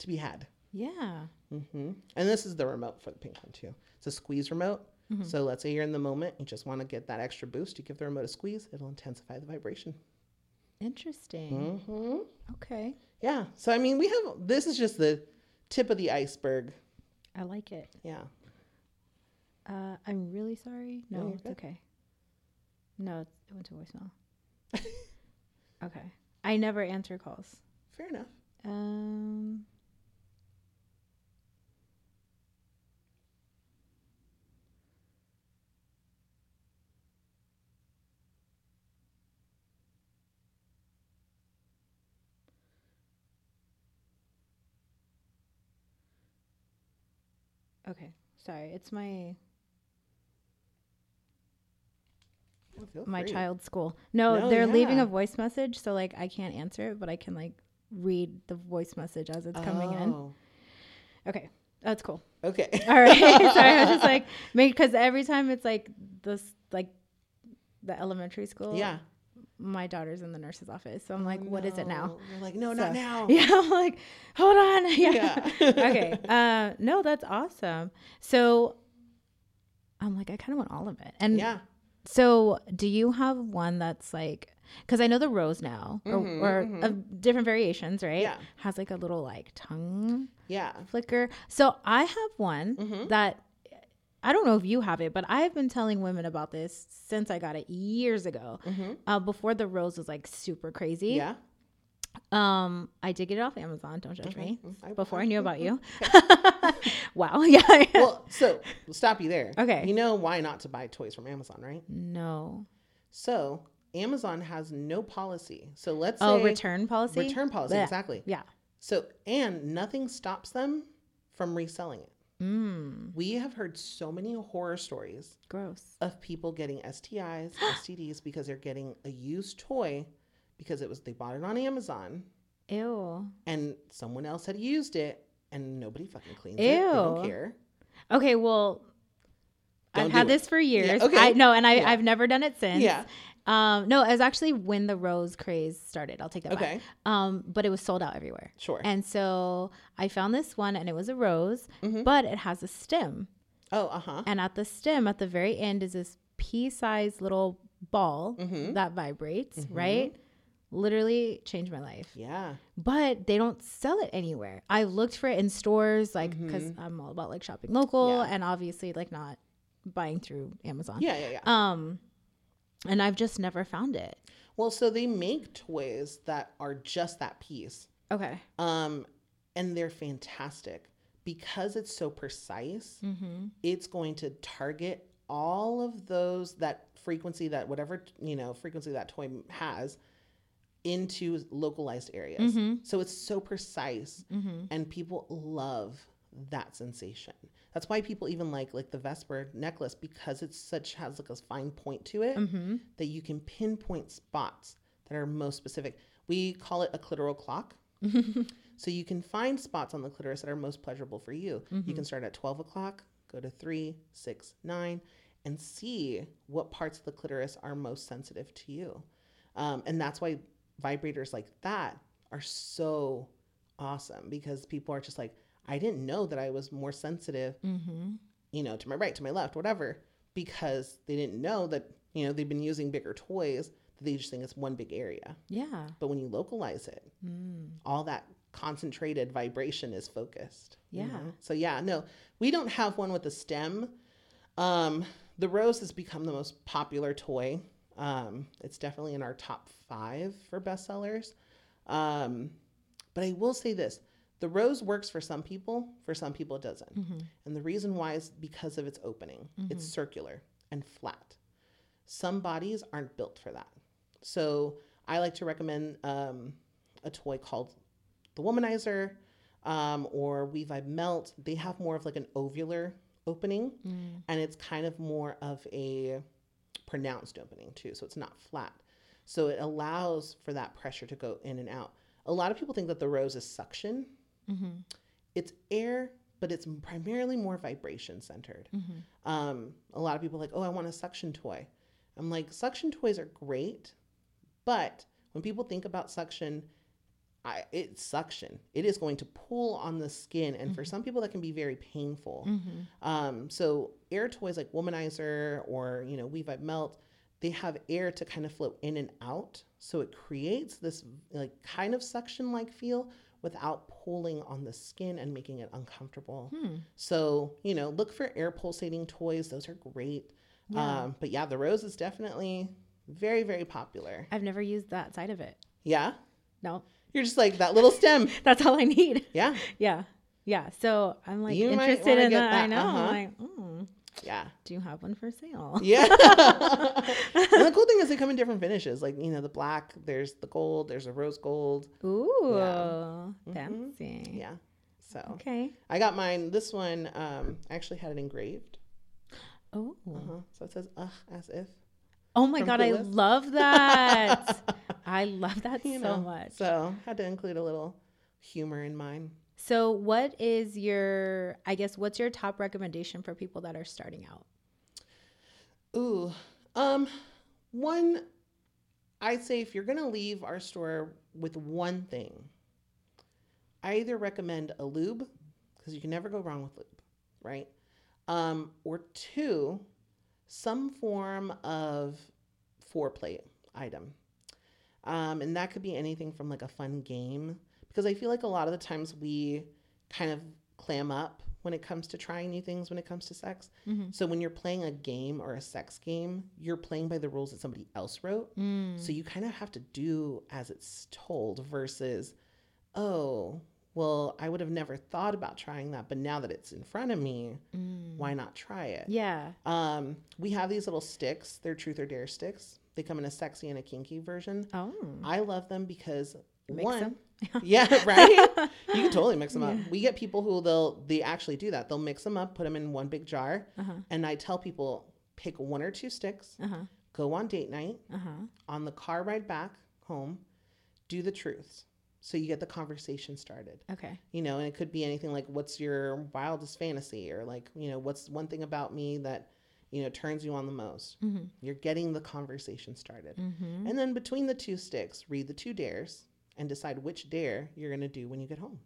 to be had. Yeah. Mm-hmm. And this is the remote for the pink one too. It's a squeeze remote. Mm-hmm. So let's say you're in the moment, you just want to get that extra boost. You give the remote a squeeze, it'll intensify the vibration. Interesting. Mm-hmm. Okay. Yeah. So, I mean, we have, this is just the tip of the iceberg. I like it. Yeah. Uh, I'm really sorry. No, No, you're it's good. okay. No, it went to voicemail. Okay. I never answer calls. Fair enough. Um. Okay. Sorry. It's my Oh, feel my free. child's school. No, No, they're leaving yeah. a voice message, so like I can't answer it, but I can like read the voice message as it's coming in. Oh, Okay. That's cool. okay. All right. Sorry, I was just like, because every time it's like this, like the elementary school. Yeah. My daughter's in the nurse's office, so I'm like, Oh, what is it now? no. You're like, no, So- not now. Yeah, I'm like, hold on. Yeah. Yeah. Okay. Uh, no, that's awesome. So I'm like, I kind of want all of it. And Yeah. so do you have one that's like, because I know the rose now, or, Mhm, or mhm. of different variations, right? Yeah. Has like a little like tongue Yeah. flicker. So I have one Mhm. that I don't know if you have it, but I've been telling women about this since I got it years ago. Mhm. Uh, before the rose was like super crazy. Yeah. Um, I did get it off Amazon. Don't judge Okay. me. Mm, I- Before I I- knew about you. Okay. Wow. Yeah. Well, so we'll stop you there. Okay. You know why not to buy toys from Amazon, right? No. So Amazon has no policy. So let's Oh, say return policy. return policy. Blech. Exactly. Yeah. So, and nothing stops them from reselling it. Mm, We have heard so many horror stories gross. of people getting S T Is, S T Ds because they're getting a used toy because it was they bought it on Amazon Ew. and someone else had used it and nobody fucking cleans it. They don't Ew. care. Okay. Well, Don't I've do had it. this for years. okay. I no, and I Yeah. I've never done it since. Yeah. Um. No, it was actually when the rose craze started. I'll take that Okay. back. Um. But it was sold out everywhere. Sure. And so I found this one, and it was a rose, Mhm. but it has a stem. Oh, uh-huh. And at the stem, at the very end, is this pea-sized little ball Mhm. that vibrates, Mhm. right? Literally changed my life. Yeah. But they don't sell it anywhere. I looked for it in stores, like, because Mhm. I'm all about like shopping local Yeah. and obviously like not buying through Amazon. Yeah, yeah, yeah. Um, and I've just never found it. Well, so they make toys that are just that piece. Okay. Um, and they're fantastic because it's so precise. Mm-hmm. It's going to target all of those that frequency that whatever you know frequency that toy has into localized areas. Mhm. So it's so precise, Mm-hmm. and people love that sensation. That's why people even like like the Vesper necklace because it's such has like a fine point to it Mm-hmm. that you can pinpoint spots that are most specific. We call it a clitoral clock. So you can find spots on the clitoris that are most pleasurable for you. You can start at twelve o'clock, go to three, six, nine, and see what parts of the clitoris are most sensitive to you. Um, and that's why vibrators like that are so awesome because people are just like, I didn't know that I was more sensitive, Mm-hmm. you know, to my right, to my left, whatever, because they didn't know that, you know, they've been using bigger toys. That they just think it's one big area. Yeah. But when you localize it, Mm. all that concentrated vibration is focused. you Yeah. know? So yeah, no, we don't have one with a stem. Um, the rose has become the most popular toy. Um, it's definitely in our top five for bestsellers. Um, but I will say this, the rose works for some people, for some people it doesn't. Mm-hmm. And the reason why is because of its opening. It's circular and flat. Some bodies aren't built for that. So I like to recommend um, a toy called the Womanizer um, or We Vibe Melt. They have more of like an ovular opening, Mm. and it's kind of more of a pronounced opening too. So it's not flat. So it allows for that pressure to go in and out. A lot of people think that the rose is suction. Mm-hmm. It's air, but it's primarily more vibration centered. Mm-hmm. Um, a lot of people are like, oh, I want a suction toy. I'm like, suction toys are great, but when people think about suction, I, it's suction. It is going to pull on the skin. And mm-hmm. for some people, that can be very painful. Mm-hmm. Um, so air toys like Womanizer or, you know, We Vibe Melt, they have air to kind of flow in and out. So it creates this like kind of suction-like feel without pulling on the skin and making it uncomfortable. Hmm. So, you know, look for air pulsating toys. Those are great. Yeah. Um, but yeah, the Rose is definitely very, very popular. I've never used that side of it. Yeah? No. You're just like that little stem. That's all I need. Yeah. Yeah. Yeah. So I'm like you interested in that. that. I know. Uh-huh. I'm like, mm, yeah. Do you have one for sale? Yeah. And the cool thing is they come in different finishes. Like, you know, the black, there's the gold, there's a rose gold. Ooh. Yeah. Fancy. Mm-hmm. Yeah. So. Okay. I got mine. This one, um, I actually had it engraved. Oh. Uh-huh. So it says, ugh, as if. Oh my God, Clueless. I love that. I love that you so know, much. So had to include a little humor in mine. So what is your, I guess, what's your top recommendation for people that are starting out? Ooh, um, one, I'd say if you're going to leave our store with one thing, I either recommend a lube, because you can never go wrong with lube, right? Um, or two, some form of foreplay item. Um, and that could be anything from like a fun game, because I feel like a lot of the times we kind of clam up when it comes to trying new things when it comes to sex. Mm-hmm. So when you're playing a game or a sex game, you're playing by the rules that somebody else wrote. Mm. So you kind of have to do as it's told versus, oh, well, I would have never thought about trying that, but now that it's in front of me, mm. why not try it? Yeah. Um, we have these little sticks. They're Truth or Dare sticks. They come in a sexy and a kinky version. Oh. I love them because mix one, them. Yeah, right? You can totally mix them yeah. up. We get people who they'll they actually do that. They'll mix them up, put them in one big jar, uh-huh. and I tell people pick one or two sticks, uh-huh. go on date night, uh-huh. on the car ride back home, do the truths. So you get the conversation started. Okay. You know, and it could be anything like, what's your wildest fantasy? Or like, you know, what's one thing about me that, you know, turns you on the most? Mm-hmm. You're getting the conversation started. Mm-hmm. And then between the two sticks, read the two dares and decide which dare you're going to do when you get home.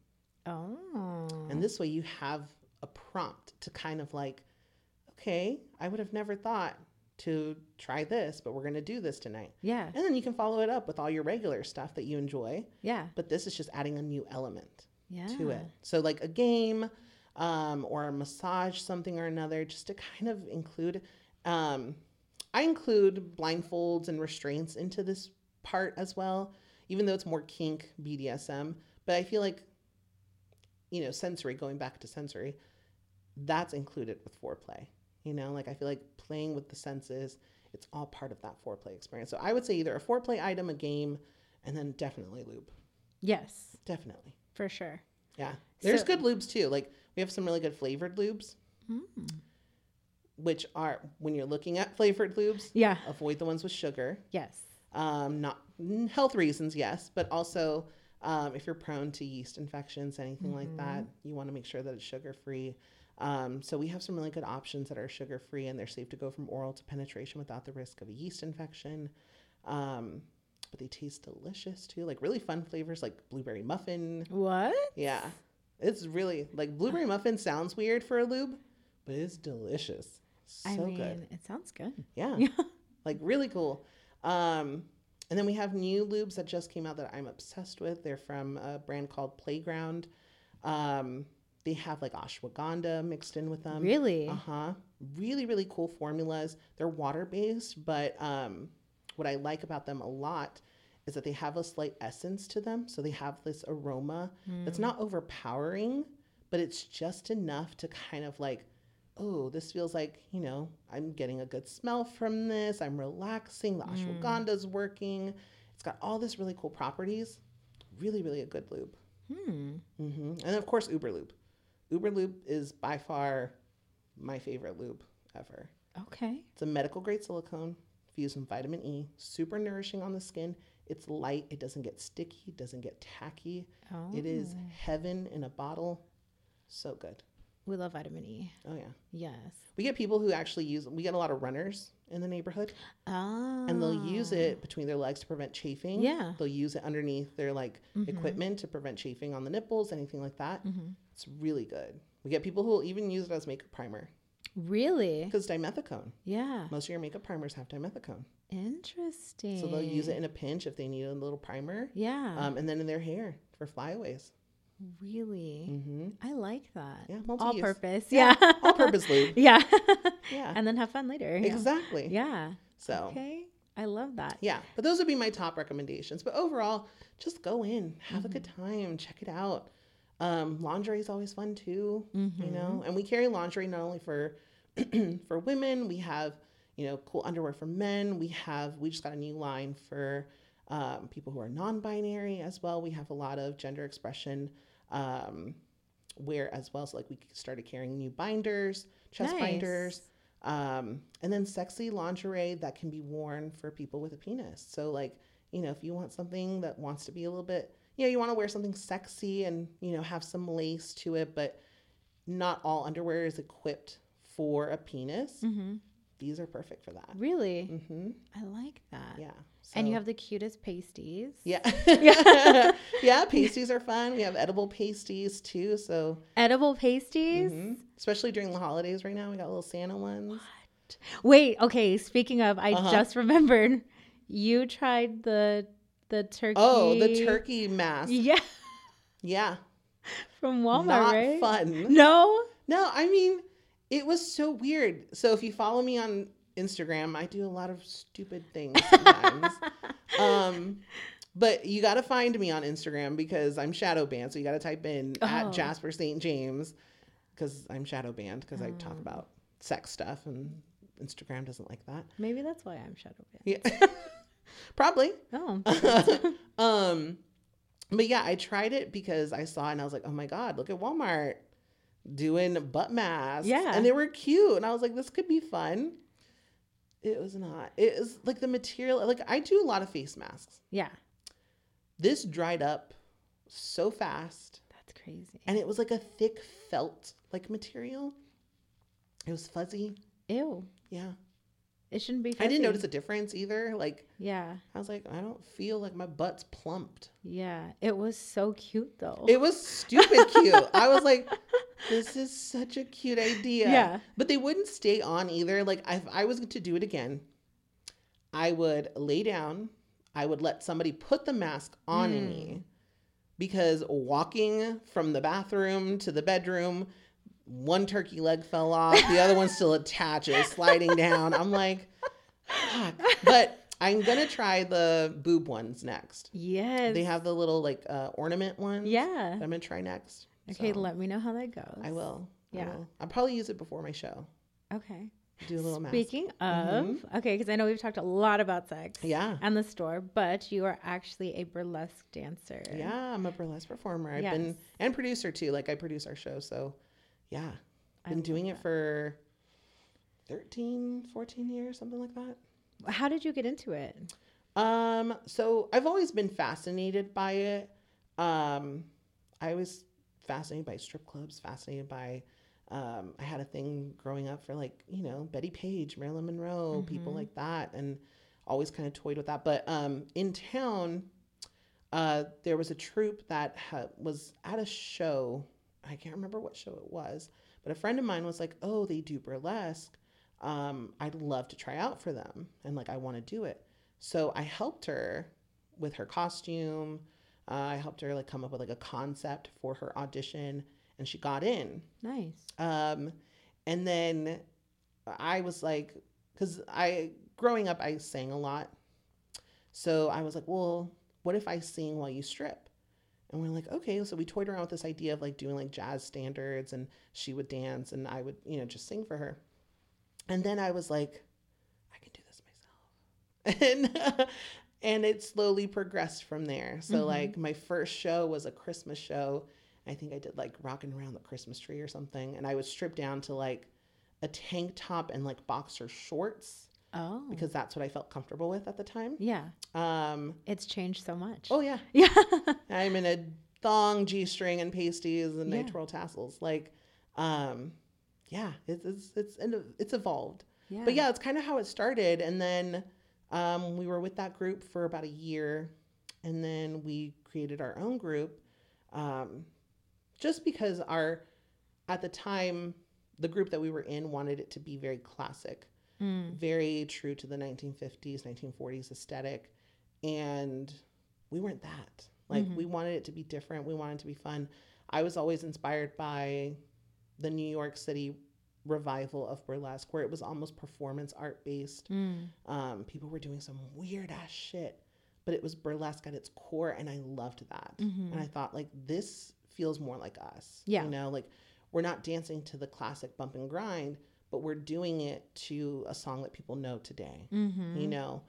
Oh. And this way you have a prompt to kind of like, okay, I would have never thought to try this, but we're going to do this tonight. Yeah. And then you can follow it up with all your regular stuff that you enjoy. Yeah. But this is just adding a new element yeah. to it. So like a game um, or a massage, something or another, just to kind of include, um, I include blindfolds and restraints into this part as well, even though it's more kink B D S M. But I feel like, you know, sensory, going back to sensory, that's included with foreplay. You know, like I feel like playing with the senses, it's all part of that foreplay experience. So I would say either a foreplay item, a game, and then definitely lube. Yes. Definitely. For sure. Yeah. There's so, good lubes too. Like we have some really good flavored lubes, mm. which are, when you're looking at flavored lubes, yeah, avoid the ones with sugar. Yes. Um, not health reasons, yes, but also um, if you're prone to yeast infections, anything mm-hmm. like that, you want to make sure that it's sugar-free. Um, so we have some really good options that are sugar-free and they're safe to go from oral to penetration without the risk of a yeast infection. Um, but they taste delicious too. Like really fun flavors like blueberry muffin. What? Yeah. It's really like blueberry muffin sounds weird for a lube, but it's delicious. So I mean, good. It sounds good. Yeah. Like really cool. Um, and then we have new lubes that just came out that I'm obsessed with. They're from a brand called Playground. Um, They have like ashwagandha mixed in with them. Really? Uh-huh. Really, really cool formulas. They're water-based, but um, what I like about them a lot is that they have a slight essence to them. So they have this aroma mm. that's not overpowering, but it's just enough to kind of like, oh, this feels like, you know, I'm getting a good smell from this. I'm relaxing. The mm. ashwagandha's working. It's got all this really cool properties. Really, really a good lube. Hmm. Mm-hmm. And of course, Uber Lube. Uber Lube is by far my favorite lube ever. Okay. It's a medical grade silicone fused with vitamin E, super nourishing on the skin. It's light. It doesn't get sticky. It doesn't get tacky. Oh. It is heaven in a bottle. So good. We love vitamin E. Oh yeah. Yes. We get people who actually use, we get a lot of runners in the neighborhood. Oh. And they'll use it between their legs to prevent chafing. Yeah. They'll use it underneath their like Mhm. equipment to prevent chafing on the nipples, anything like that. Mm-hmm. It's really good. We get people who will even use it as makeup primer. Really? Because dimethicone. Yeah. Most of your makeup primers have dimethicone. Interesting. So they'll use it in a pinch if they need a little primer. Yeah. Um, and then in their hair for flyaways. Really? Mm-hmm. I like that. Yeah, All multi-use. purpose. Yeah, Yeah. all-purpose lube. Yeah. Yeah. And then have fun later. Yeah. Exactly. Yeah. So, Okay. I love that. yeah. But those would be my top recommendations. But overall, just go in, have a good time, check it out. Um, lingerie is always fun too, Mm-hmm. you know. And we carry lingerie not only for for women. We have, you know, cool underwear for men. We have we just got a new line for um, people who are non-binary as well. We have a lot of gender expression um, wear as well. So like we started carrying new binders, chest Nice. binders. Um, and then sexy lingerie that can be worn for people with a penis. So like, you know, if you want something that wants to be a little bit, you know, you want to wear something sexy and, you know, have some lace to it, but not all underwear is equipped for a penis. Mm-hmm. These are perfect for that. Really? Mm-hmm. I like that. Yeah. And you So- have the cutest pasties. yeah. Yeah. Yeah. Pasties are fun. We have edible pasties too. So, Edible pasties? mhm. Especially during the holidays right now, we got little Santa ones. Wait, okay. Speaking of, I Uh-huh. just remembered you tried the the turkey. Oh, the turkey mask. Yeah. Yeah. From Walmart, Not right? fun. No. No, I mean, it was so weird. So if you follow me on Instagram, I do a lot of stupid things sometimes. um, but you got to find me on Instagram because I'm shadow banned. So you got to type in Oh. at Jasper Saint James because I'm shadow banned because I talk Oh. about sex stuff and Instagram doesn't like that. Maybe that's why I'm shadow banned. Yeah, probably. Oh. um, but yeah, I tried it because I saw it and I was like, oh my God, look at Walmart doing butt masks. Yeah. And they were cute. And I was like, this could be fun. It was not. It was like the material. Like I do a lot of face masks. Yeah. This dried up so fast. That's crazy. And it was like a thick felt like material. It was fuzzy. Ew. Yeah. It shouldn't be I fuzzy. didn't notice a difference either. Like Yeah. I was like, I don't feel like my butt's plumped. Yeah. It was so cute though. It was stupid cute. I was like, this is such a cute idea. Yeah. But they wouldn't stay on either. Like if I was to do it again, I would lay down. I would let somebody put the mask on Mm. me because walking from the bathroom to the bedroom, one turkey leg fell off. The other one still attaches, sliding down. I'm like, fuck. But I'm going to try the boob ones next. Yes. They have the little like uh, ornament ones. Yeah. that I'm gonna try next. Okay, So, let me know how that goes. I will. I Yeah. will. I'll probably use it before my show. Okay. Do a little mask. Speaking of, okay, because I know we've talked a lot about sex Yeah. and the store, but you are actually a burlesque dancer. Yeah, I'm a burlesque performer. I've Yes. been and producer too. Like I produce our show, so yeah, I been love doing it that. for thirteen, fourteen years, something like that. How did you get into it? Um, so I've always been fascinated by it. Um, I was fascinated by strip clubs, fascinated by, um, I had a thing growing up for like, you know, Betty Page, Marilyn Monroe, people like that, and always kind of toyed with that. But um, in town, uh, there was a troupe that ha- was at a show. I can't remember what show it was, but a friend of mine was like, oh, they do burlesque. Um, I'd love to try out for them. And like, I want to do it. So I helped her with her costume. Uh, I helped her like come up with like a concept for her audition, and she got in. Nice. Um, and then I was like, because I growing up I sang a lot, so I was like, well, what if I sing while you strip? And we're like, okay. So we toyed around with this idea of like doing like jazz standards, and she would dance, and I would, you know, just sing for her. And then I was like, I can do this myself. And and it slowly progressed from there. So Mhm. like my first show was a Christmas show. I think I did like Rockin' Around the Christmas Tree or something. And I was stripped down to like a tank top and like boxer shorts Oh. because that's what I felt comfortable with at the time. Yeah. Um, It's changed so much. oh yeah. Yeah. I'm in a thong, G-string, and pasties, and I Yeah. twirl tassels. Like, um, yeah, it's it's it's it's evolved. Yeah. But yeah, it's kind of how it started. And then um, we were with that group for about a year, and then we created our own group, um, just because our at the time the group that we were in wanted it to be very classic. Mm. Very true to the nineteen fifties, nineteen forties aesthetic. And we weren't that. Like, mm-hmm. we wanted it to be different. We wanted it to be fun. I was always inspired by the New York City revival of burlesque, where it was almost performance art based. Mm. Um, people were doing some weird ass shit, but it was burlesque at its core. And I loved that. Mm-hmm. And I thought, like, this feels more like us. Yeah. You know, like, we're not dancing to the classic bump and grind, but we're doing it to a song that people know today, mm-hmm. you know?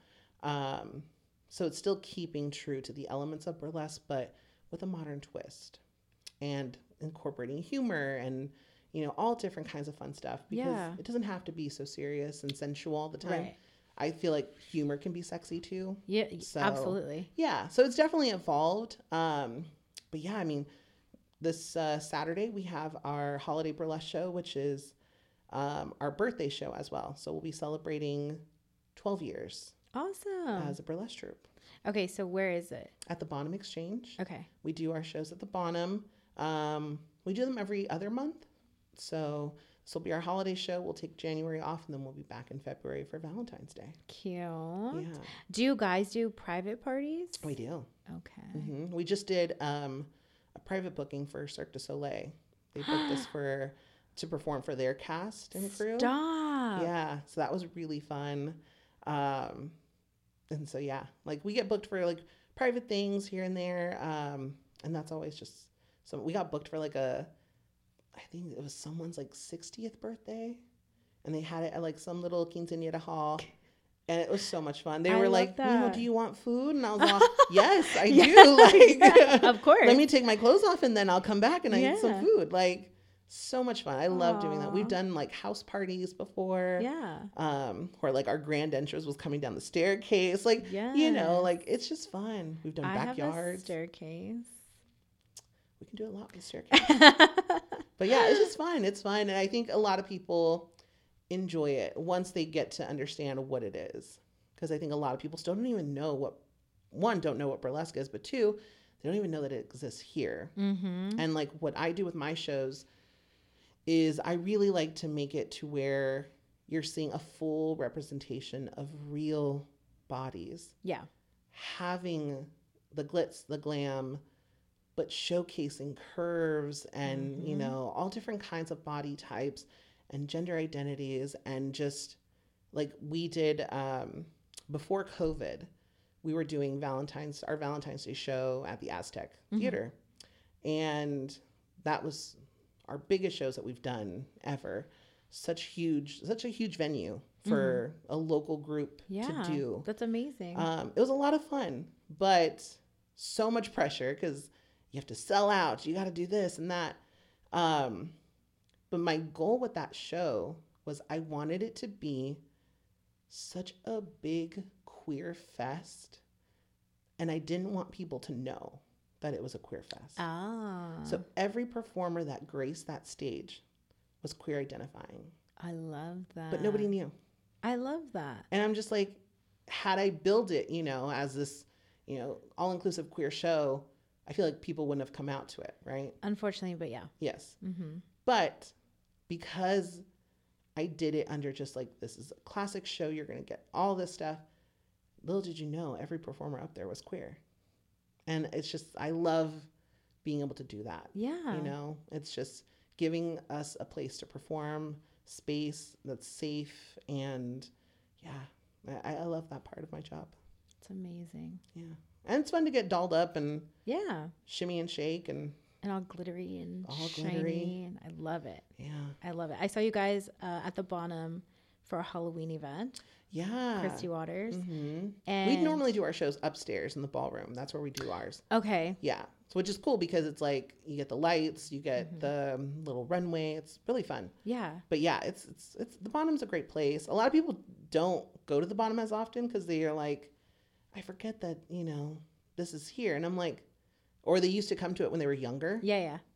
Um, so it's still keeping true to the elements of burlesque, but with a modern twist and incorporating humor and, you know, all different kinds of fun stuff, because yeah. it doesn't have to be so serious and sensual all the time. Right. I feel like humor can be sexy too. Yeah, so, absolutely. Yeah. So it's definitely evolved. Um, but yeah, I mean, this uh, Saturday we have our holiday burlesque show, which is Um, our birthday show as well. So we'll be celebrating twelve years. Awesome. As a burlesque troupe. Okay, so where is it? At the Bonham Exchange. Okay. We do our shows at the Bonham. Um, we do them every other month. So this will be our holiday show. We'll take January off, and then we'll be back in February for Valentine's Day. Cute. Yeah. Do you guys do private parties? We do. Okay. Mm-hmm. We just did um, a private booking for Cirque du Soleil. They booked us for... to perform for their cast and crew. Stop. Yeah. So that was really fun. Um, and so, yeah, like we get booked for like private things here and there. Um, and that's always just, so we got booked for like a, I think it was someone's like sixtieth birthday, and they had it at like some little quinceañera hall. And it was so much fun. They I were like, that. you know, do you want food? And I was like, yes, I yeah, do. Like, yeah, of course. Let me take my clothes off and then I'll come back and I yeah. eat some food. Like, so much fun. I love Aww. doing that. We've done like house parties before. Yeah. Um, where like our grand entrance was coming down the staircase. Like, yes. you know, like it's just fun. We've done I backyards. Have a staircase. We can do a lot with staircase. But yeah, it's just fun. It's fun. And I think a lot of people enjoy it once they get to understand what it is. Because I think a lot of people still don't even know what, one, don't know what burlesque is, but two, they don't even know that it exists here. Mm-hmm. And like what I do with my shows is I really like to make it to where you're seeing a full representation of real bodies. Yeah. Having the glitz, the glam, but showcasing curves and, mm-hmm. you know, all different kinds of body types and gender identities. And just like we did um, before COVID, we were doing Valentine's, our Valentine's Day show at the Aztec mm-hmm. Theater. And that was our biggest shows that we've done ever. Such huge, such a huge venue for mm-hmm. a local group yeah, to do. That's amazing. Um, it was a lot of fun, but so much pressure because you have to sell out. You got to do this and that. Um, but my goal with that show was I wanted it to be such a big queer fest, and I didn't want people to know that it was a queer fest. Ah. So every performer that graced that stage was queer identifying. I love that. But nobody knew. I love that. And I'm just like, had I built it, you know, as this, you know, all-inclusive queer show, I feel like people wouldn't have come out to it, right? Unfortunately, but yeah. Yes. Mm-hmm. But because I did it under just like, this is a classic show, you're going to get all this stuff. Little did you know, every performer up there was queer. And it's just, I love being able to do that. Yeah. You know, it's just giving us a place to perform, space that's safe. And yeah, I, I love that part of my job. It's amazing. Yeah. And it's fun to get dolled up and yeah, shimmy and shake and and all glittery and all shiny. Glittery. And I love it. Yeah. I love it. I saw you guys uh, at the Bonham for a Halloween event. Yeah. Christy Waters. Mm-hmm. And we normally do our shows upstairs in the ballroom. That's where we do ours. Okay. Yeah. So which is cool because it's like you get the lights, you get mm-hmm. the um, little runway. It's really fun. Yeah. But yeah, it's it's it's the Bonham's a great place. A lot of people don't go to the Bonham as often because they are like, I forget that, you know, this is here. And I'm like, or they used to come to it when they were younger. Yeah, yeah.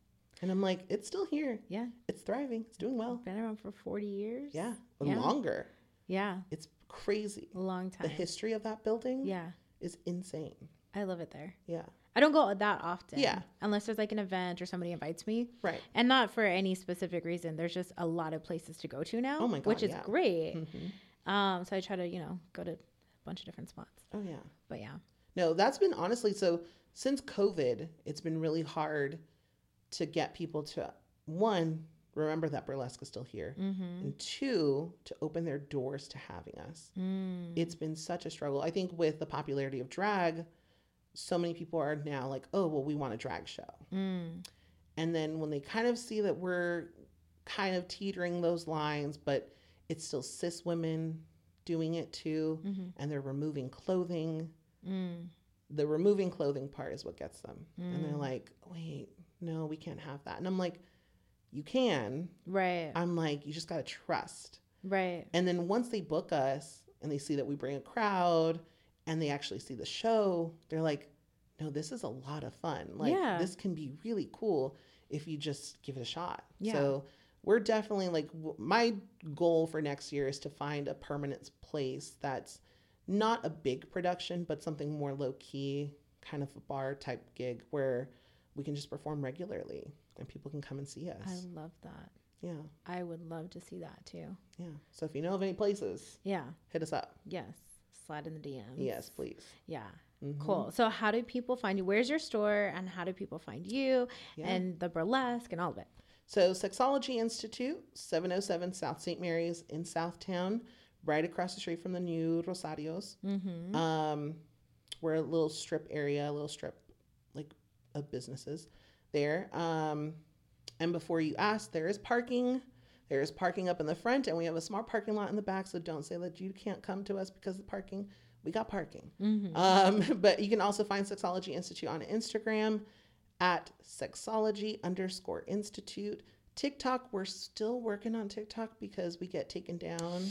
And I'm like, it's still here. Yeah. It's thriving. It's doing well. Been around for forty years. Yeah. Yeah. Longer. Yeah. It's crazy. A long time. The history of that building Yeah. is insane. I love it there. Yeah. I don't go that often. Yeah. Unless there's like an event or somebody invites me. Right. And not for any specific reason. There's just a lot of places to go to now. Oh my God, which is yeah. great. Mm-hmm. Um, so I try to, you know, go to a bunch of different spots. Oh, yeah. But yeah. No, that's been honestly, so since COVID, it's been really hard to get people to, one, remember that burlesque is still here, Mm-hmm. and two, to open their doors to having us. Mm. It's been such a struggle. I think with the popularity of drag, so many people are now like, oh, well, we want a drag show. Mm. And then when they kind of see that we're kind of teetering those lines, but it's still cis women doing it too, Mm-hmm. and they're removing clothing. Mm. The removing clothing part is what gets them. Mm. And they're like, wait, no, we can't have that. And I'm like, you can. Right. I'm like, you just got to trust. Right. And then once they book us and they see that we bring a crowd and they actually see the show, they're like, no, this is a lot of fun. Like, Yeah. this can be really cool if you just give it a shot. Yeah. So we're definitely like, w- my goal for next year is to find a permanent place that's not a big production, but something more low key, kind of a bar type gig where we can just perform regularly and people can come and see us. I love that. Yeah. I would love to see that too. Yeah. So if you know of any places, Yeah. hit us up. Yes. Slide in the D Ms. Yes, please. Yeah. Mhm. Cool. So how do people find you? Where's your store and how do people find you Yeah. and the burlesque and all of it? So Sexology Institute, seven oh seven South Saint Mary's in Southtown, right across the street from the new Rosarios. Mm-hmm. Um, we're a little strip area, a little strip like of businesses there. Um, and before you ask, there is parking. There is parking up in the front, and we have a small parking lot in the back. So don't say that you can't come to us because of parking. We got parking. Mm-hmm. Um, but you can also find Sexology Institute on Instagram at sexology underscore institute. TikTok, we're still working on TikTok because we get taken down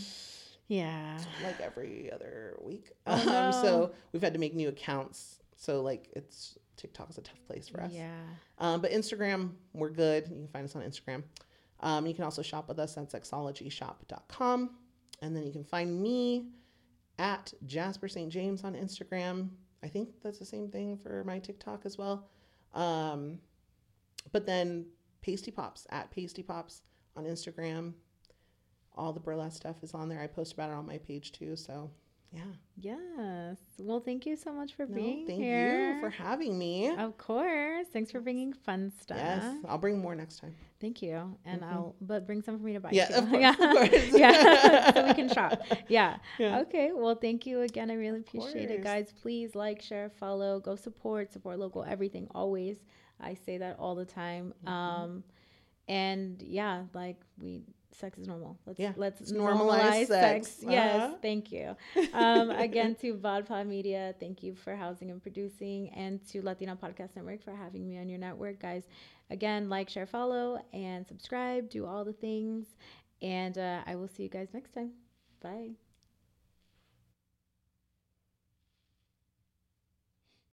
Yeah. like every other week. Oh, Um, no. so we've had to make new accounts. So like it's TikTok is a tough place for us. Yeah. Um, but Instagram, we're good. You can find us on Instagram. Um, you can also shop with us at sexology shop dot com. And then you can find me at Jasper Saint James on Instagram. I think that's the same thing for my TikTok as well. Um, but then Pasty Pops at Pasty Pops on Instagram. All the burlesque stuff is on there. I post about it on my page too. So yeah. Yes. Well, thank you so much for No, being thank here. you for having me. Of course. Thanks for bringing fun stuff. Yes, I'll bring more next time. Thank you. And Mhm. I'll, but bring some for me to buy. Yeah, too. of course, Yeah. of course. Yeah. So we can shop. Yeah. Yeah. Okay. Well, thank you again. I really appreciate it, course. guys. Please like, share, follow, go support, support local, everything. Always. I say that all the time. Mhm. Um, and yeah, like we, sex is normal. Let's Yeah, let's let's normalize sex. Yes, Uh-huh. thank you. Um, again, to VodPod Media, thank you for housing and producing, and to Latino Podcast Network for having me on your network, guys. Again, like, share, follow, and subscribe. Do all the things, and uh, I will see you guys next time. Bye.